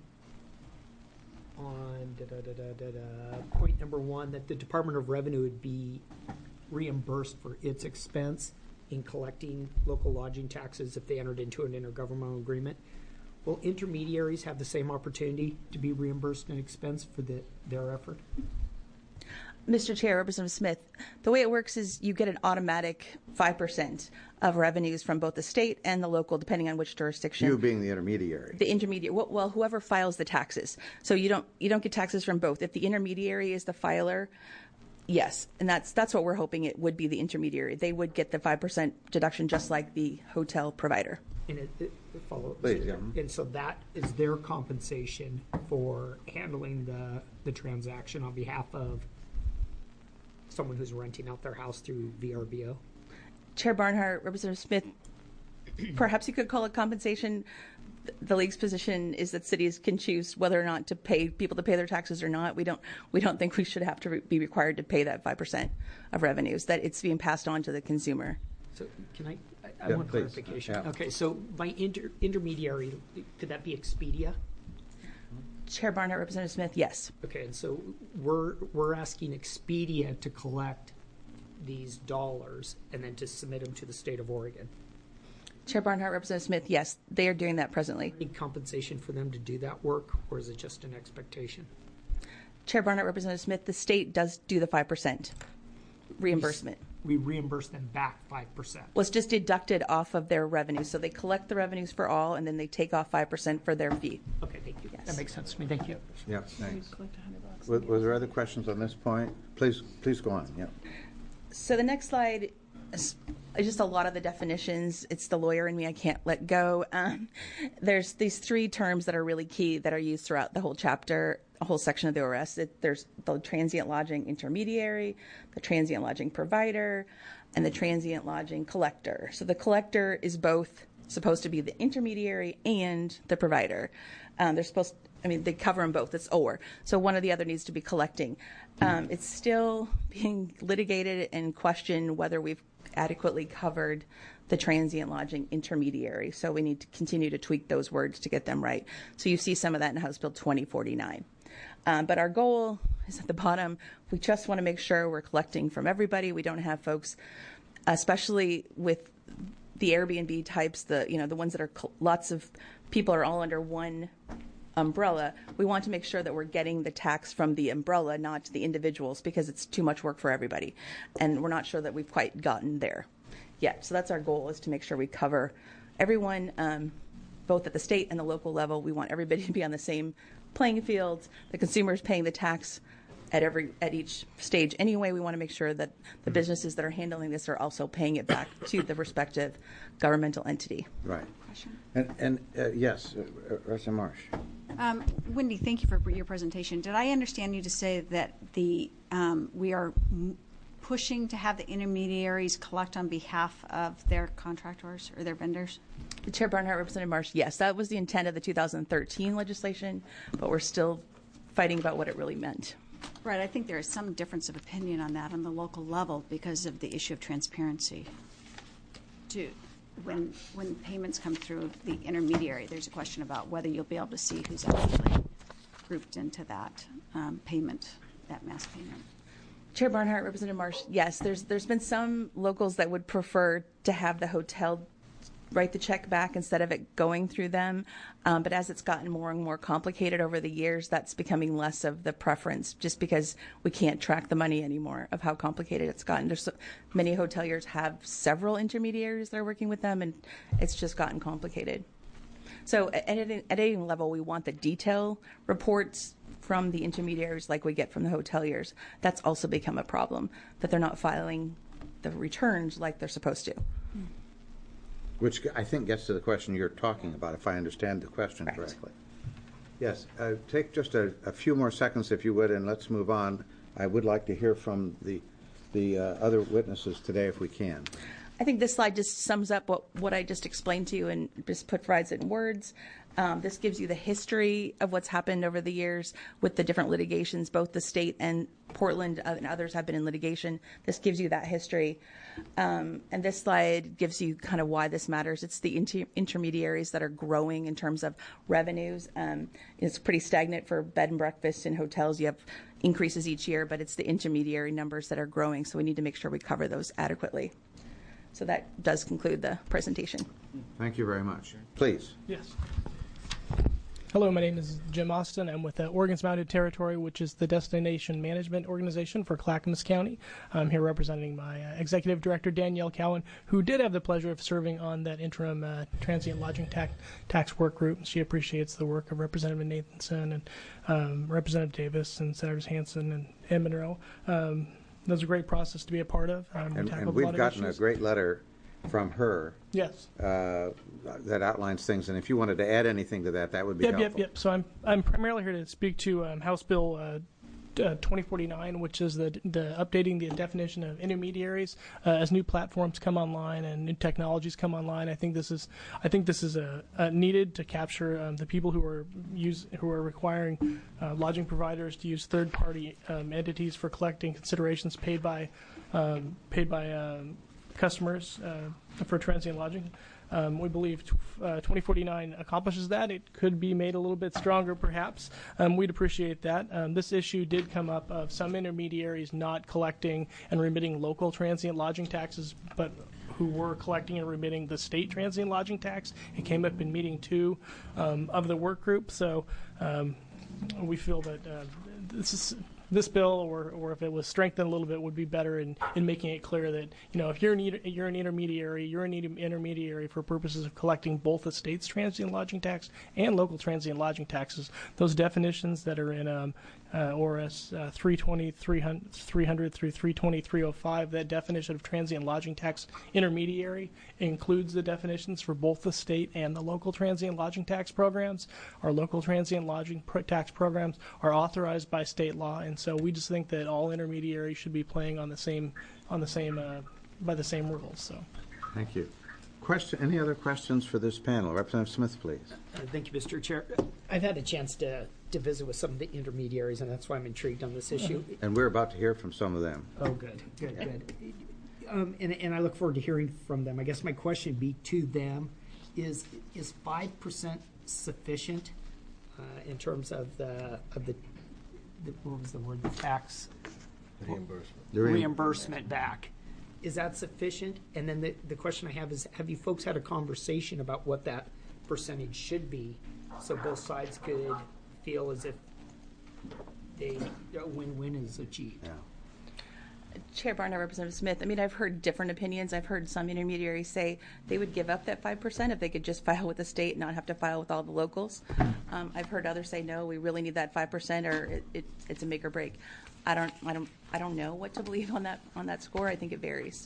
on da, da, da, da, da, da, point number one that the Department of Revenue would be reimbursed for its expense in collecting local lodging taxes if they entered into an intergovernmental agreement. Will intermediaries have the same opportunity to be reimbursed in expense for the, their effort? Mister Chair, Representative Smith, the way it works is you get an automatic five percent of revenues from both the state and the local, depending on which jurisdiction. You being the intermediary. The intermediary, well, well, whoever files the taxes. So you don't you don't get taxes from both. If the intermediary is the filer, yes, and that's that's what we're hoping it would be, the intermediary. They would get the five percent deduction just like the hotel provider. And it, it, it follows. Please, yeah. And so that is their compensation for handling the the transaction on behalf of someone who's renting out their house through V R B O. Chair Barnhart, Representative Smith, perhaps you could call it compensation. The league's position is that cities can choose whether or not to pay people to pay their taxes or not. We don't. We don't think we should have to re- be required to pay that five percent of revenues. That it's being passed on to the consumer. So can I? I, I Yeah, want please. clarification. Yeah. Okay, so by inter, intermediary, could that be Expedia? Chair Barnhart, Representative Smith, yes. Okay, and so we're we're asking Expedia to collect these dollars and then to submit them to the state of Oregon. Chair Barnhart, Representative Smith, yes, they are doing that presently. Any compensation for them to do that work, or is it just an expectation? Chair Barnhart, Representative Smith, the state does do the five percent reimbursement. We reimburse them back five percent. Well, it's just deducted off of their revenue. So they collect the revenues for all, and then they take off five percent for their fee. Okay, thank you. Yes. That makes sense to me. Thank you. Yeah, thanks. Was, was there other questions on this point? Please, please go on. Yeah. So the next slide s- just a lot of the definitions. It's the lawyer in me, I can't let go. Um, there's these three terms that are really key that are used throughout the whole chapter, a whole section of the O R S. It, there's the transient lodging intermediary, the transient lodging provider, and the transient lodging collector. So the collector is both supposed to be the intermediary and the provider. Um, they're supposed, I mean, they cover them both. It's or. So one or the other needs to be collecting. Um, it's still being litigated and questioned whether we've adequately covered the transient lodging intermediary. So we need to continue to tweak those words to get them right. So you see some of that in House Bill twenty forty-nine. Um, but our goal is at the bottom. We just want to make sure we're collecting from everybody. We don't have folks, especially with the Airbnb types, the you know the ones that are cl- lots of people are all under one umbrella. We want to make sure that we're getting the tax from the umbrella, not the individuals, because it's too much work for everybody, and we're not sure that we've quite gotten there yet. So that's our goal, is to make sure we cover everyone, um, both at the state and the local level. We want everybody to be on the same playing field. The consumer's paying the tax at every at each stage anyway. We want to make sure that the businesses that are handling this are also paying it back to the respective governmental entity. Right. And, and uh, yes, uh, Russell Marsh. Um, Wendy, thank you for your presentation. Did I understand you to say that the um, we are m- pushing to have the intermediaries collect on behalf of their contractors or their vendors? Chair Barnhart, Representative Marsh, yes, that was the intent of the two thousand thirteen legislation, but we're still fighting about what it really meant. Right. I think there is some difference of opinion on that on the local level because of the issue of transparency. To when when payments come through the intermediary, there's a question about whether you'll be able to see who's actually grouped into that um, payment, that mass payment. Chair Barnhart, Representative Marsh, yes, there's there's been some locals that would prefer to have the hotel write the check back instead of it going through them. Um, but as it's gotten more and more complicated over the years, that's becoming less of the preference, just because we can't track the money anymore of how complicated it's gotten. There's so, many hoteliers have several intermediaries that are working with them, and it's just gotten complicated. So at, at, at any level, we want the detail reports from the intermediaries like we get from the hoteliers. That's also become a problem, that they're not filing the returns like they're supposed to. Which I think gets to the question you're talking about, if I understand the question Correct. correctly. Yes, uh, take just a, a few more seconds, if you would, and let's move on. I would like to hear from the the uh, other witnesses today, if we can. I think this slide just sums up what, what I just explained to you and just put provides it in words. Um, this gives you the history of what's happened over the years with the different litigations. Both the state and Portland uh, and others have been in litigation. This gives you that history. Um, and this slide gives you kind of why this matters. It's the inter- intermediaries that are growing in terms of revenues. Um, it's pretty stagnant for bed and breakfast and hotels. You have increases each year, but it's the intermediary numbers that are growing. So we need to make sure we cover those adequately. So that does conclude the presentation. Thank you very much. Please. Yes. Hello, my name is Jim Austin. I'm with the Oregon's Mounted Territory, which is the destination management organization for Clackamas County. I'm here representing my uh, executive director, Danielle Cowan, who did have the pleasure of serving on that interim uh, transient lodging tax, tax work group. She appreciates the work of Representative Nathanson and um, Representative Davis and Senators Hansen and, and Monroe. Um, that was a great process to be a part of. Um, And, we and a we've lot of gotten issues. a great letter from her. Yes. Uh, that outlines things, and if you wanted to add anything to that, that would be Yep, helpful. yep, yep. So I'm I'm primarily here to speak to um, House Bill uh, uh, twenty forty-nine, which is the the updating the definition of intermediaries uh, as new platforms come online and new technologies come online. I think this is I think this is a, a needed to capture um, the people who are use who are requiring uh, lodging providers to use third party um, entities for collecting considerations paid by um, paid by um, customers uh, for transient lodging. Um, we believe t- uh, twenty forty-nine accomplishes that. It could be made a little bit stronger, perhaps. Um, we'd appreciate that. Um, this issue did come up of some intermediaries not collecting and remitting local transient lodging taxes, but who were collecting and remitting the state transient lodging tax. It came up in meeting two um, of the work group. So um, we feel that uh, this is. This bill, or, or if it was strengthened a little bit, would be better in, in making it clear that, you know, if you're an, you're an intermediary, you're an intermediary for purposes of collecting both the state's transient lodging tax and local transient lodging taxes. Those definitions that are in um, uh, O R S uh, three twenty, three hundred through three twenty, three oh five, that definition of transient lodging tax intermediary includes the definitions for both the state and the local transient lodging tax programs. Our local transient lodging pro- tax programs are authorized by state law, and so we just think that all intermediaries should be playing on the same, on the same, uh, by the same rules. So, thank you. Question, any other questions for this panel? Representative Smith, please. Uh, thank you, Mister Chair. I've had a chance to, to visit with some of the intermediaries, and that's why I'm intrigued on this issue. And we're about to hear from some of them. Oh, good, good, good. Um, and, and I look forward to hearing from them. I guess my question would be to them, is is five percent sufficient uh, in terms of the, of the, the, what was the word, the tax? Reimbursement. The reim- Reimbursement back. Is that sufficient? And then the, the question I have is, have you folks had a conversation about what that percentage should be so both sides could feel as if they, a win-win is achieved? Yeah. Chair Barnhart, Representative Smith, I mean, I've heard different opinions. I've heard some intermediaries say they would give up that five percent if they could just file with the state and not have to file with all the locals. Um, I've heard others say, no, we really need that five percent or it, it, it's a make or break. I don't, I don't, I don't know what to believe on that, on that score. I think it varies.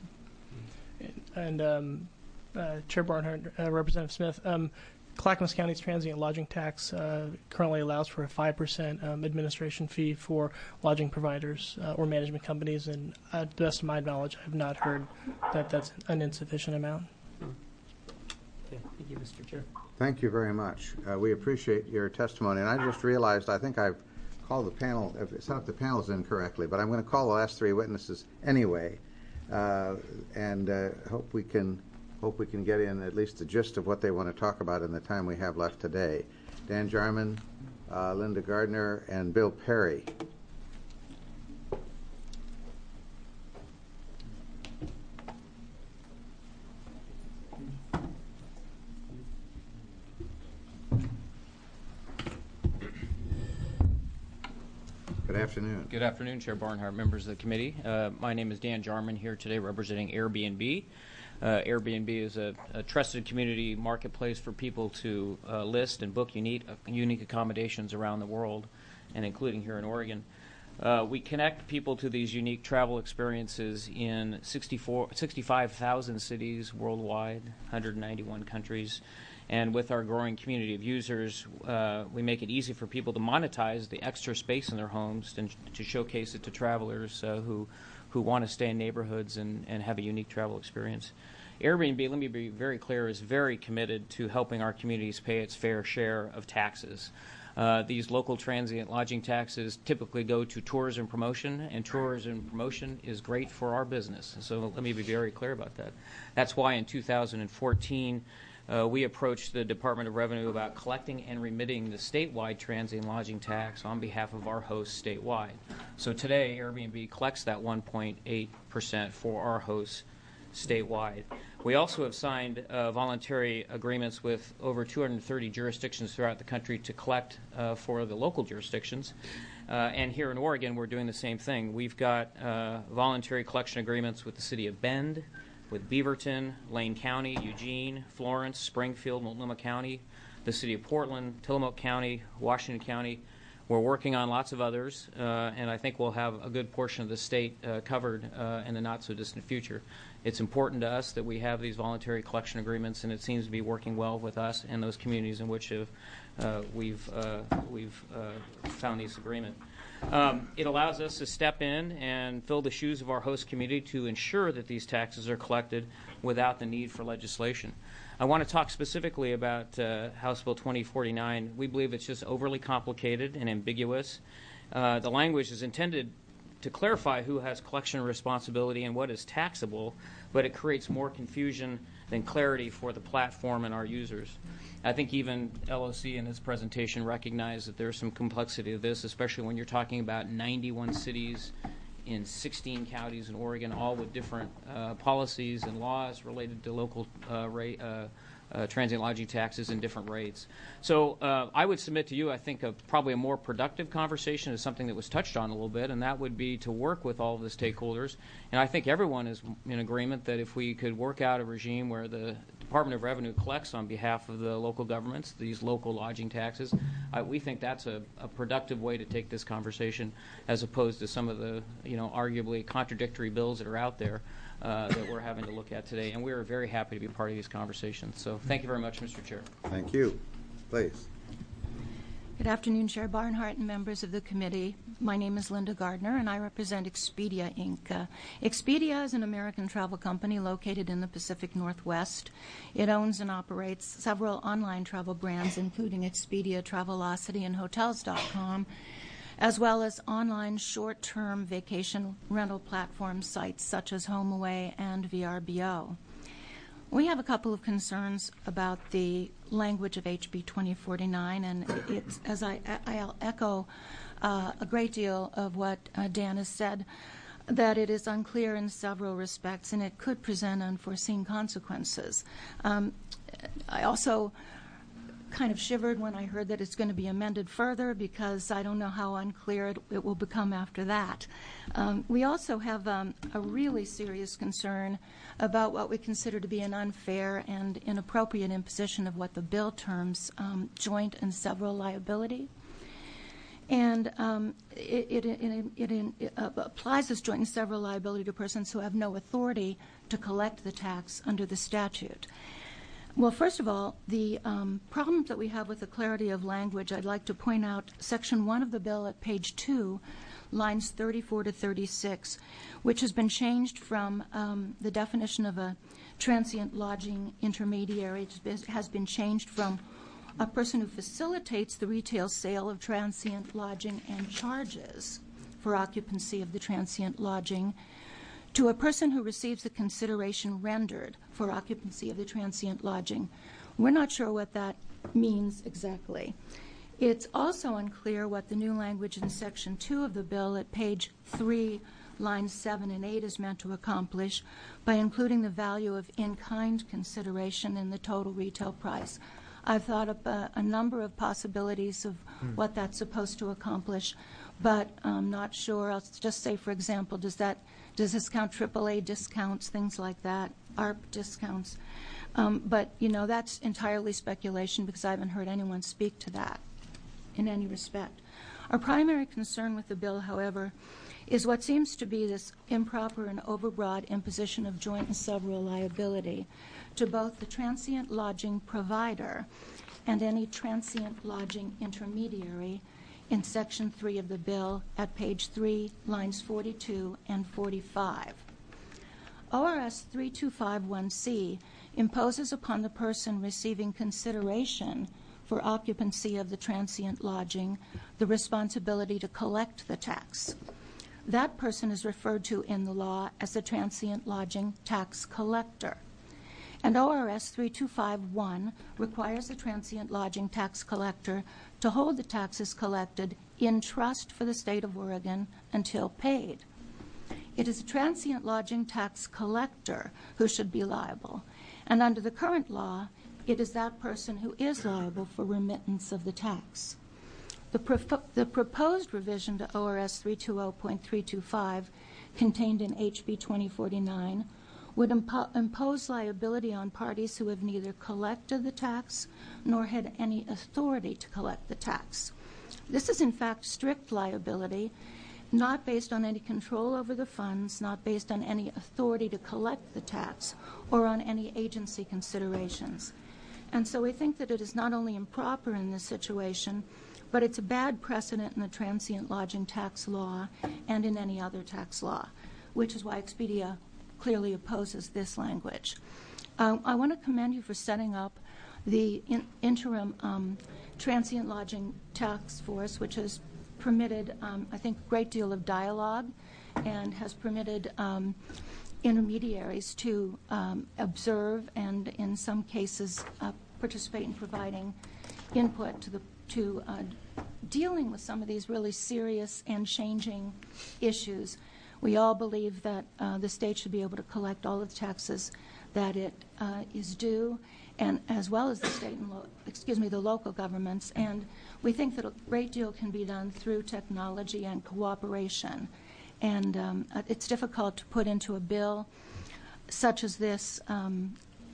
And um, uh, Chair Barnhart, uh, Representative Smith, um, Clackamas County's transient lodging tax uh, currently allows for a five percent um, administration fee for lodging providers uh, or management companies, and uh, to the best of my knowledge, I have not heard that that's an insufficient amount. Okay, thank you, Mister Chair. Thank you very much. Uh, we appreciate your testimony. And I just realized, I think I've called the panel, I've set up the panels incorrectly, but I'm going to call the last three witnesses anyway, uh, and uh, hope we can hope we can get in at least the gist of what they want to talk about in the time we have left today. Dan Jarman, uh, Linda Gardner, and Bill Perry. Good afternoon. Good afternoon, Chair Barnhart, members of the committee. Uh, my name is Dan Jarman, here today representing Airbnb. Uh, Airbnb is a, a trusted community marketplace for people to uh, list and book unique, uh, unique accommodations around the world, and including here in Oregon. Uh, we connect people to these unique travel experiences in sixty-four, sixty-five thousand cities worldwide, one hundred ninety-one countries. And with our growing community of users, uh, we make it easy for people to monetize the extra space in their homes and to showcase it to travelers uh, who who want to stay in neighborhoods and, and have a unique travel experience. Airbnb, let me be very clear, is very committed to helping our communities pay its fair share of taxes. Uh, these local transient lodging taxes typically go to tourism promotion, and tourism promotion is great for our business. So let me be very clear about that. That's why in two thousand fourteen, Uh, we approached the Department of Revenue about collecting and remitting the statewide transient lodging tax on behalf of our hosts statewide. So today, Airbnb collects that one point eight percent for our hosts statewide. We also have signed uh, voluntary agreements with over two hundred thirty jurisdictions throughout the country to collect uh, for the local jurisdictions. Uh, and here in Oregon, we're doing the same thing. We've got uh, voluntary collection agreements with the city of Bend, with Beaverton, Lane County, Eugene, Florence, Springfield, Multnomah County, the city of Portland, Tillamook County, Washington County. We're working on lots of others, uh, and I think we'll have a good portion of the state uh, covered uh, in the not-so-distant future. It's important to us that we have these voluntary collection agreements, and it seems to be working well with us and those communities in which have, uh, we've, uh, we've uh, found this agreement. Um, it allows us to step in and fill the shoes of our host community to ensure that these taxes are collected without the need for legislation. I want to talk specifically about uh, House Bill twenty forty-nine. We believe it's just overly complicated and ambiguous. Uh, the language is intended to clarify who has collection responsibility and what is taxable, but it creates more confusion than clarity for the platform and our users. I think even L O C in its presentation recognized that there's some complexity to this, especially when you're talking about ninety-one cities in sixteen counties in Oregon, all with different uh, policies and laws related to local uh, rate, uh, uh, transient lodging taxes and different rates. So uh, I would submit to you, I think, a, probably a more productive conversation is something that was touched on a little bit, and that would be to work with all of the stakeholders. And I think everyone is in agreement that if we could work out a regime where the Department of Revenue collects on behalf of the local governments these local lodging taxes, I, we think that's a, a productive way to take this conversation, as opposed to some of the, you know, arguably contradictory bills that are out there uh, that we're having to look at today. And we are very happy to be part of these conversations. So thank you very much, Mister Chair. Thank you. Please. Good afternoon, Chair Barnhart and members of the committee. My name is Linda Gardner, and I represent Expedia, Incorporated. Uh, Expedia is an American travel company located in the Pacific Northwest. It owns and operates several online travel brands, including Expedia, Travelocity, and Hotels dot com, as well as online short-term vacation rental platform sites such as HomeAway and V R B O. We have a couple of concerns about the language of H B twenty forty-nine, and it's, as I, I'll echo uh, a great deal of what uh, Dan has said, that it is unclear in several respects, and it could present unforeseen consequences. Um, I also kind of shivered when I heard that it's going to be amended further, because I don't know how unclear it, it will become after that. Um, we also have um, a really serious concern about what we consider to be an unfair and inappropriate imposition of what the bill terms um, joint and several liability. And um, it, it, it, it, it uh, applies this joint and several liability to persons who have no authority to collect the tax under the statute. Well, first of all, the um, problem that we have with the clarity of language, I'd like to point out Section one of the bill at page two, lines thirty-four to thirty-six, which has been changed from um, the definition of a transient lodging intermediary. It has been changed from a person who facilitates the retail sale of transient lodging and charges for occupancy of the transient lodging to a person who receives the consideration rendered for occupancy of the transient lodging. We're not sure what that means exactly. It's also unclear what the new language in Section two of the bill at page three, lines seven and eight is meant to accomplish by including the value of in-kind consideration in the total retail price. I've thought up a, a number of possibilities of hmm. what that's supposed to accomplish, but I'm not sure. I'll just say, for example, does that does this count triple A discounts, things like that, A R P discounts? Um, but, you know, that's entirely speculation, because I haven't heard anyone speak to that in any respect. Our primary concern with the bill, however, is what seems to be this improper and overbroad imposition of joint and several liability to both the transient lodging provider and any transient lodging intermediary in Section three of the bill at page three, lines forty-two and forty-five. O R S three two five one C imposes upon the person receiving consideration for occupancy of the transient lodging the responsibility to collect the tax. That person is referred to in the law as the transient lodging tax collector. And O R S three two five one requires the transient lodging tax collector to hold the taxes collected in trust for the state of Oregon until paid. It is a transient lodging tax collector who should be liable. And under the current law, it is that person who is liable for remittance of the tax. The, pro- the proposed revision to O R S three twenty point three two five contained in H B twenty forty-nine would impo- impose liability on parties who have neither collected the tax nor had any authority to collect the tax. This is in fact strict liability, not based on any control over the funds, not based on any authority to collect the tax, or on any agency considerations. And so we think that it is not only improper in this situation, but it's a bad precedent in the transient lodging tax law and in any other tax law, which is why Expedia clearly opposes this language. Uh, I want to commend you for setting up the in- interim um, transient lodging task force, which has permitted, um, I think, a great deal of dialogue and has permitted um, intermediaries to um, observe and, in some cases, uh, participate in providing input to the to uh, dealing with some of these really serious and changing issues. We all believe that uh, the state should be able to collect all of the taxes that it uh, is due, and as well as the state and lo- excuse me, the local governments. And we think that a great deal can be done through technology and cooperation. And um, it's difficult to put into a bill such as this um,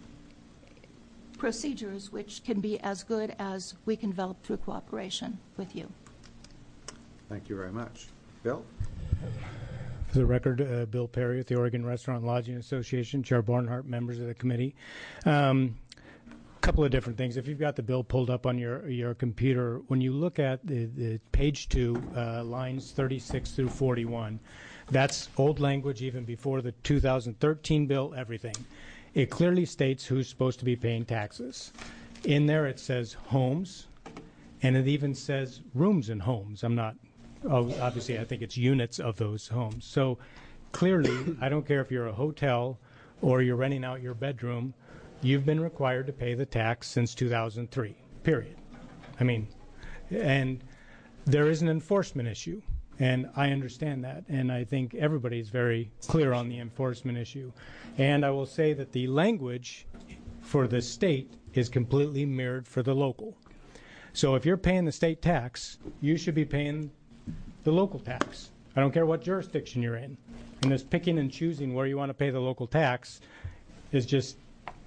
procedures which can be as good as we can develop through cooperation with you. Thank you very much. Bill? For the record, uh, Bill Perry with the Oregon Restaurant and Lodging Association, Chair Barnhart, members of the committee. Um, couple of different things. If you've got the bill pulled up on your your computer, when you look at the, the page two, uh, lines thirty-six through forty-one, that's old language even before the two thousand thirteen bill, everything. It clearly states who's supposed to be paying taxes. In there it says homes, and it even says rooms in homes. I'm not, oh, obviously I think it's units of those homes. So clearly, I don't care if you're a hotel or you're renting out your bedroom, you've been required to pay the tax since two thousand three, period. I mean, and there is an enforcement issue, and I understand that, and I think everybody's very clear on the enforcement issue. And I will say that the language for the state is completely mirrored for the local. So if you're paying the state tax, you should be paying the local tax. I don't care what jurisdiction you're in. And this picking and choosing where you want to pay the local tax is just,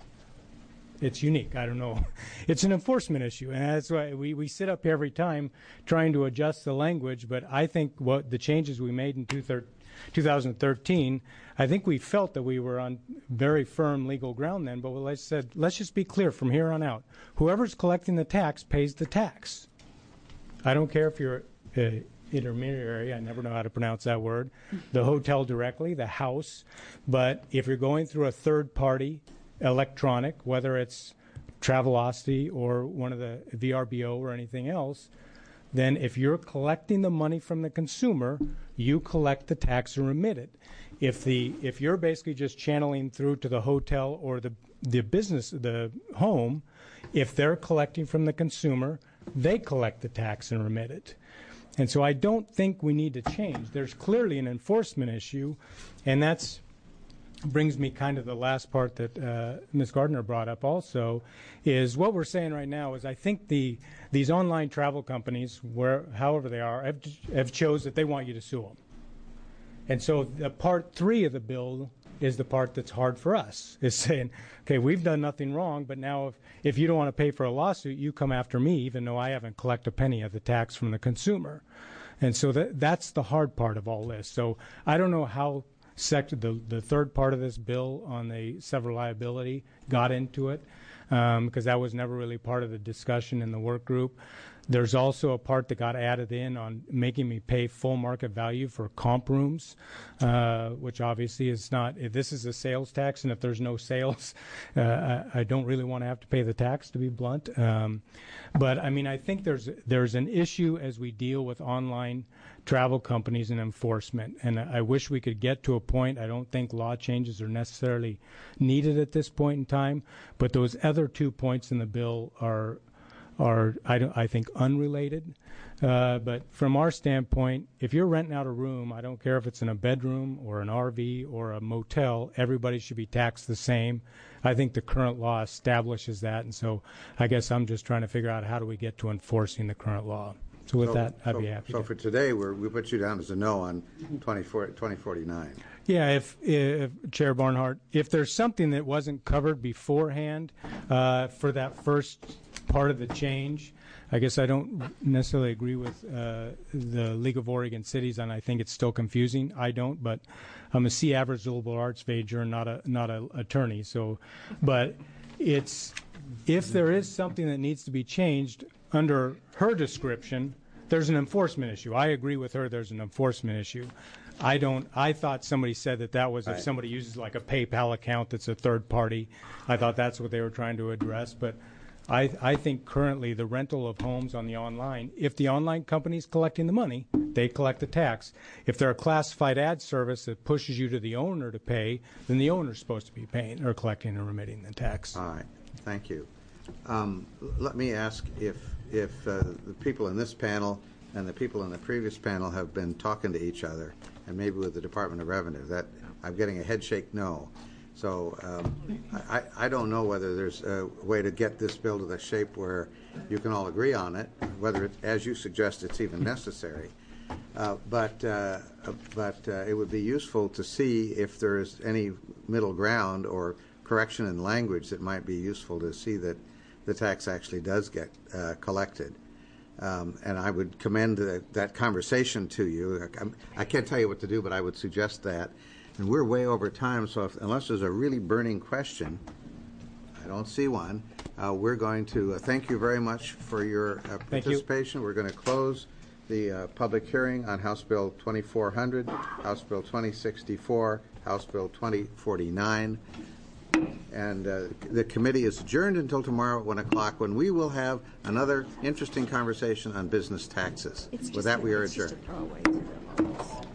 it's unique. I don't know. It's an enforcement issue, and that's why we, we sit up here every time trying to adjust the language. But I think what the changes we made in two thousand thirteen, I think we felt that we were on very firm legal ground then. But like I said, let's just be clear from here on out. Whoever's collecting the tax pays the tax. I don't care if you're an intermediary. I never know how to pronounce that word. The hotel directly, the house. But if you're going through a third party, electronic, whether it's Travelocity or one of the V R B O or anything else, then if you're collecting the money from the consumer, you collect the tax and remit it. If the if you're basically just channeling through to the hotel or the the business, the home, if they're collecting from the consumer, they collect the tax and remit it. And so I don't think we need to change. There's clearly an enforcement issue, and that's brings me kind of the last part that uh, Miz Gardner brought up also, is what we're saying right now is I think the these online travel companies, where however they are, have, have chose that they want you to sue them. And so the part three of the bill is the part that's hard for us, is saying, okay, we've done nothing wrong, but now if, if you don't want to pay for a lawsuit, you come after me, even though I haven't collected a penny of the tax from the consumer. And so that that's the hard part of all this. So I don't know how Sect- the, the third part of this bill on the several liability got into it, um, because that was never really part of the discussion in the work group. There's also a part that got added in on making me pay full market value for comp rooms, uh, which obviously is not, if this is a sales tax, and if there's no sales, uh, I, I don't really want to have to pay the tax, to be blunt. Um, but I mean, I think there's there's an issue as we deal with online travel companies and enforcement, and I wish we could get to a point. I don't think law changes are necessarily needed at this point in time, but those other two points in the bill are are I, don't, I think unrelated. Uh, but from our standpoint, if you're renting out a room, I don't care if it's in a bedroom or an R V or a motel, everybody should be taxed the same. I think the current law establishes that, and so I guess I'm just trying to figure out how do we get to enforcing the current law. So with so, that, I'd so, be happy. So to. for today, we're, we put you down as a no on twenty forty-nine. Yeah, if, if Chair Barnhart, if there's something that wasn't covered beforehand uh, for that first part of the change, I guess I don't necessarily agree with uh, the League of Oregon Cities, and I think it's still confusing. I don't, but I'm a C average liberal arts major, not a not an attorney. So, but it's if there is something that needs to be changed under her description, there's an enforcement issue. I agree with her. There's an enforcement issue. I don't. I thought somebody said that that was if right. somebody uses like a PayPal account that's a third party. I thought that's what they were trying to address. But I, I think currently the rental of homes on the online, if the online company is collecting the money, they collect the tax. If they're a classified ad service that pushes you to the owner to pay, then the owner's supposed to be paying or collecting and remitting the tax. All right. Thank you. Um, let me ask if if uh, the people in this panel and the people in the previous panel have been talking to each other, and maybe with the Department of Revenue. That I'm getting a head shake no. So um, I, I don't know whether there's a way to get this bill to the shape where you can all agree on it, whether, it, as you suggest, it's even necessary. Uh, but uh, but uh, it would be useful to see if there is any middle ground or correction in language that might be useful to see that the tax actually does get uh, collected. Um, and I would commend the, that conversation to you. I, I can't tell you what to do, but I would suggest that. And we're way over time, so if, unless there's a really burning question, I don't see one, uh, we're going to uh, thank you very much for your uh, participation. We're going to close the uh, public hearing on House Bill twenty-four hundred, House Bill twenty sixty-four, House Bill twenty forty-nine. And uh, the committee is adjourned until tomorrow at one o'clock, when we will have another interesting conversation on business taxes. With that, we are adjourned.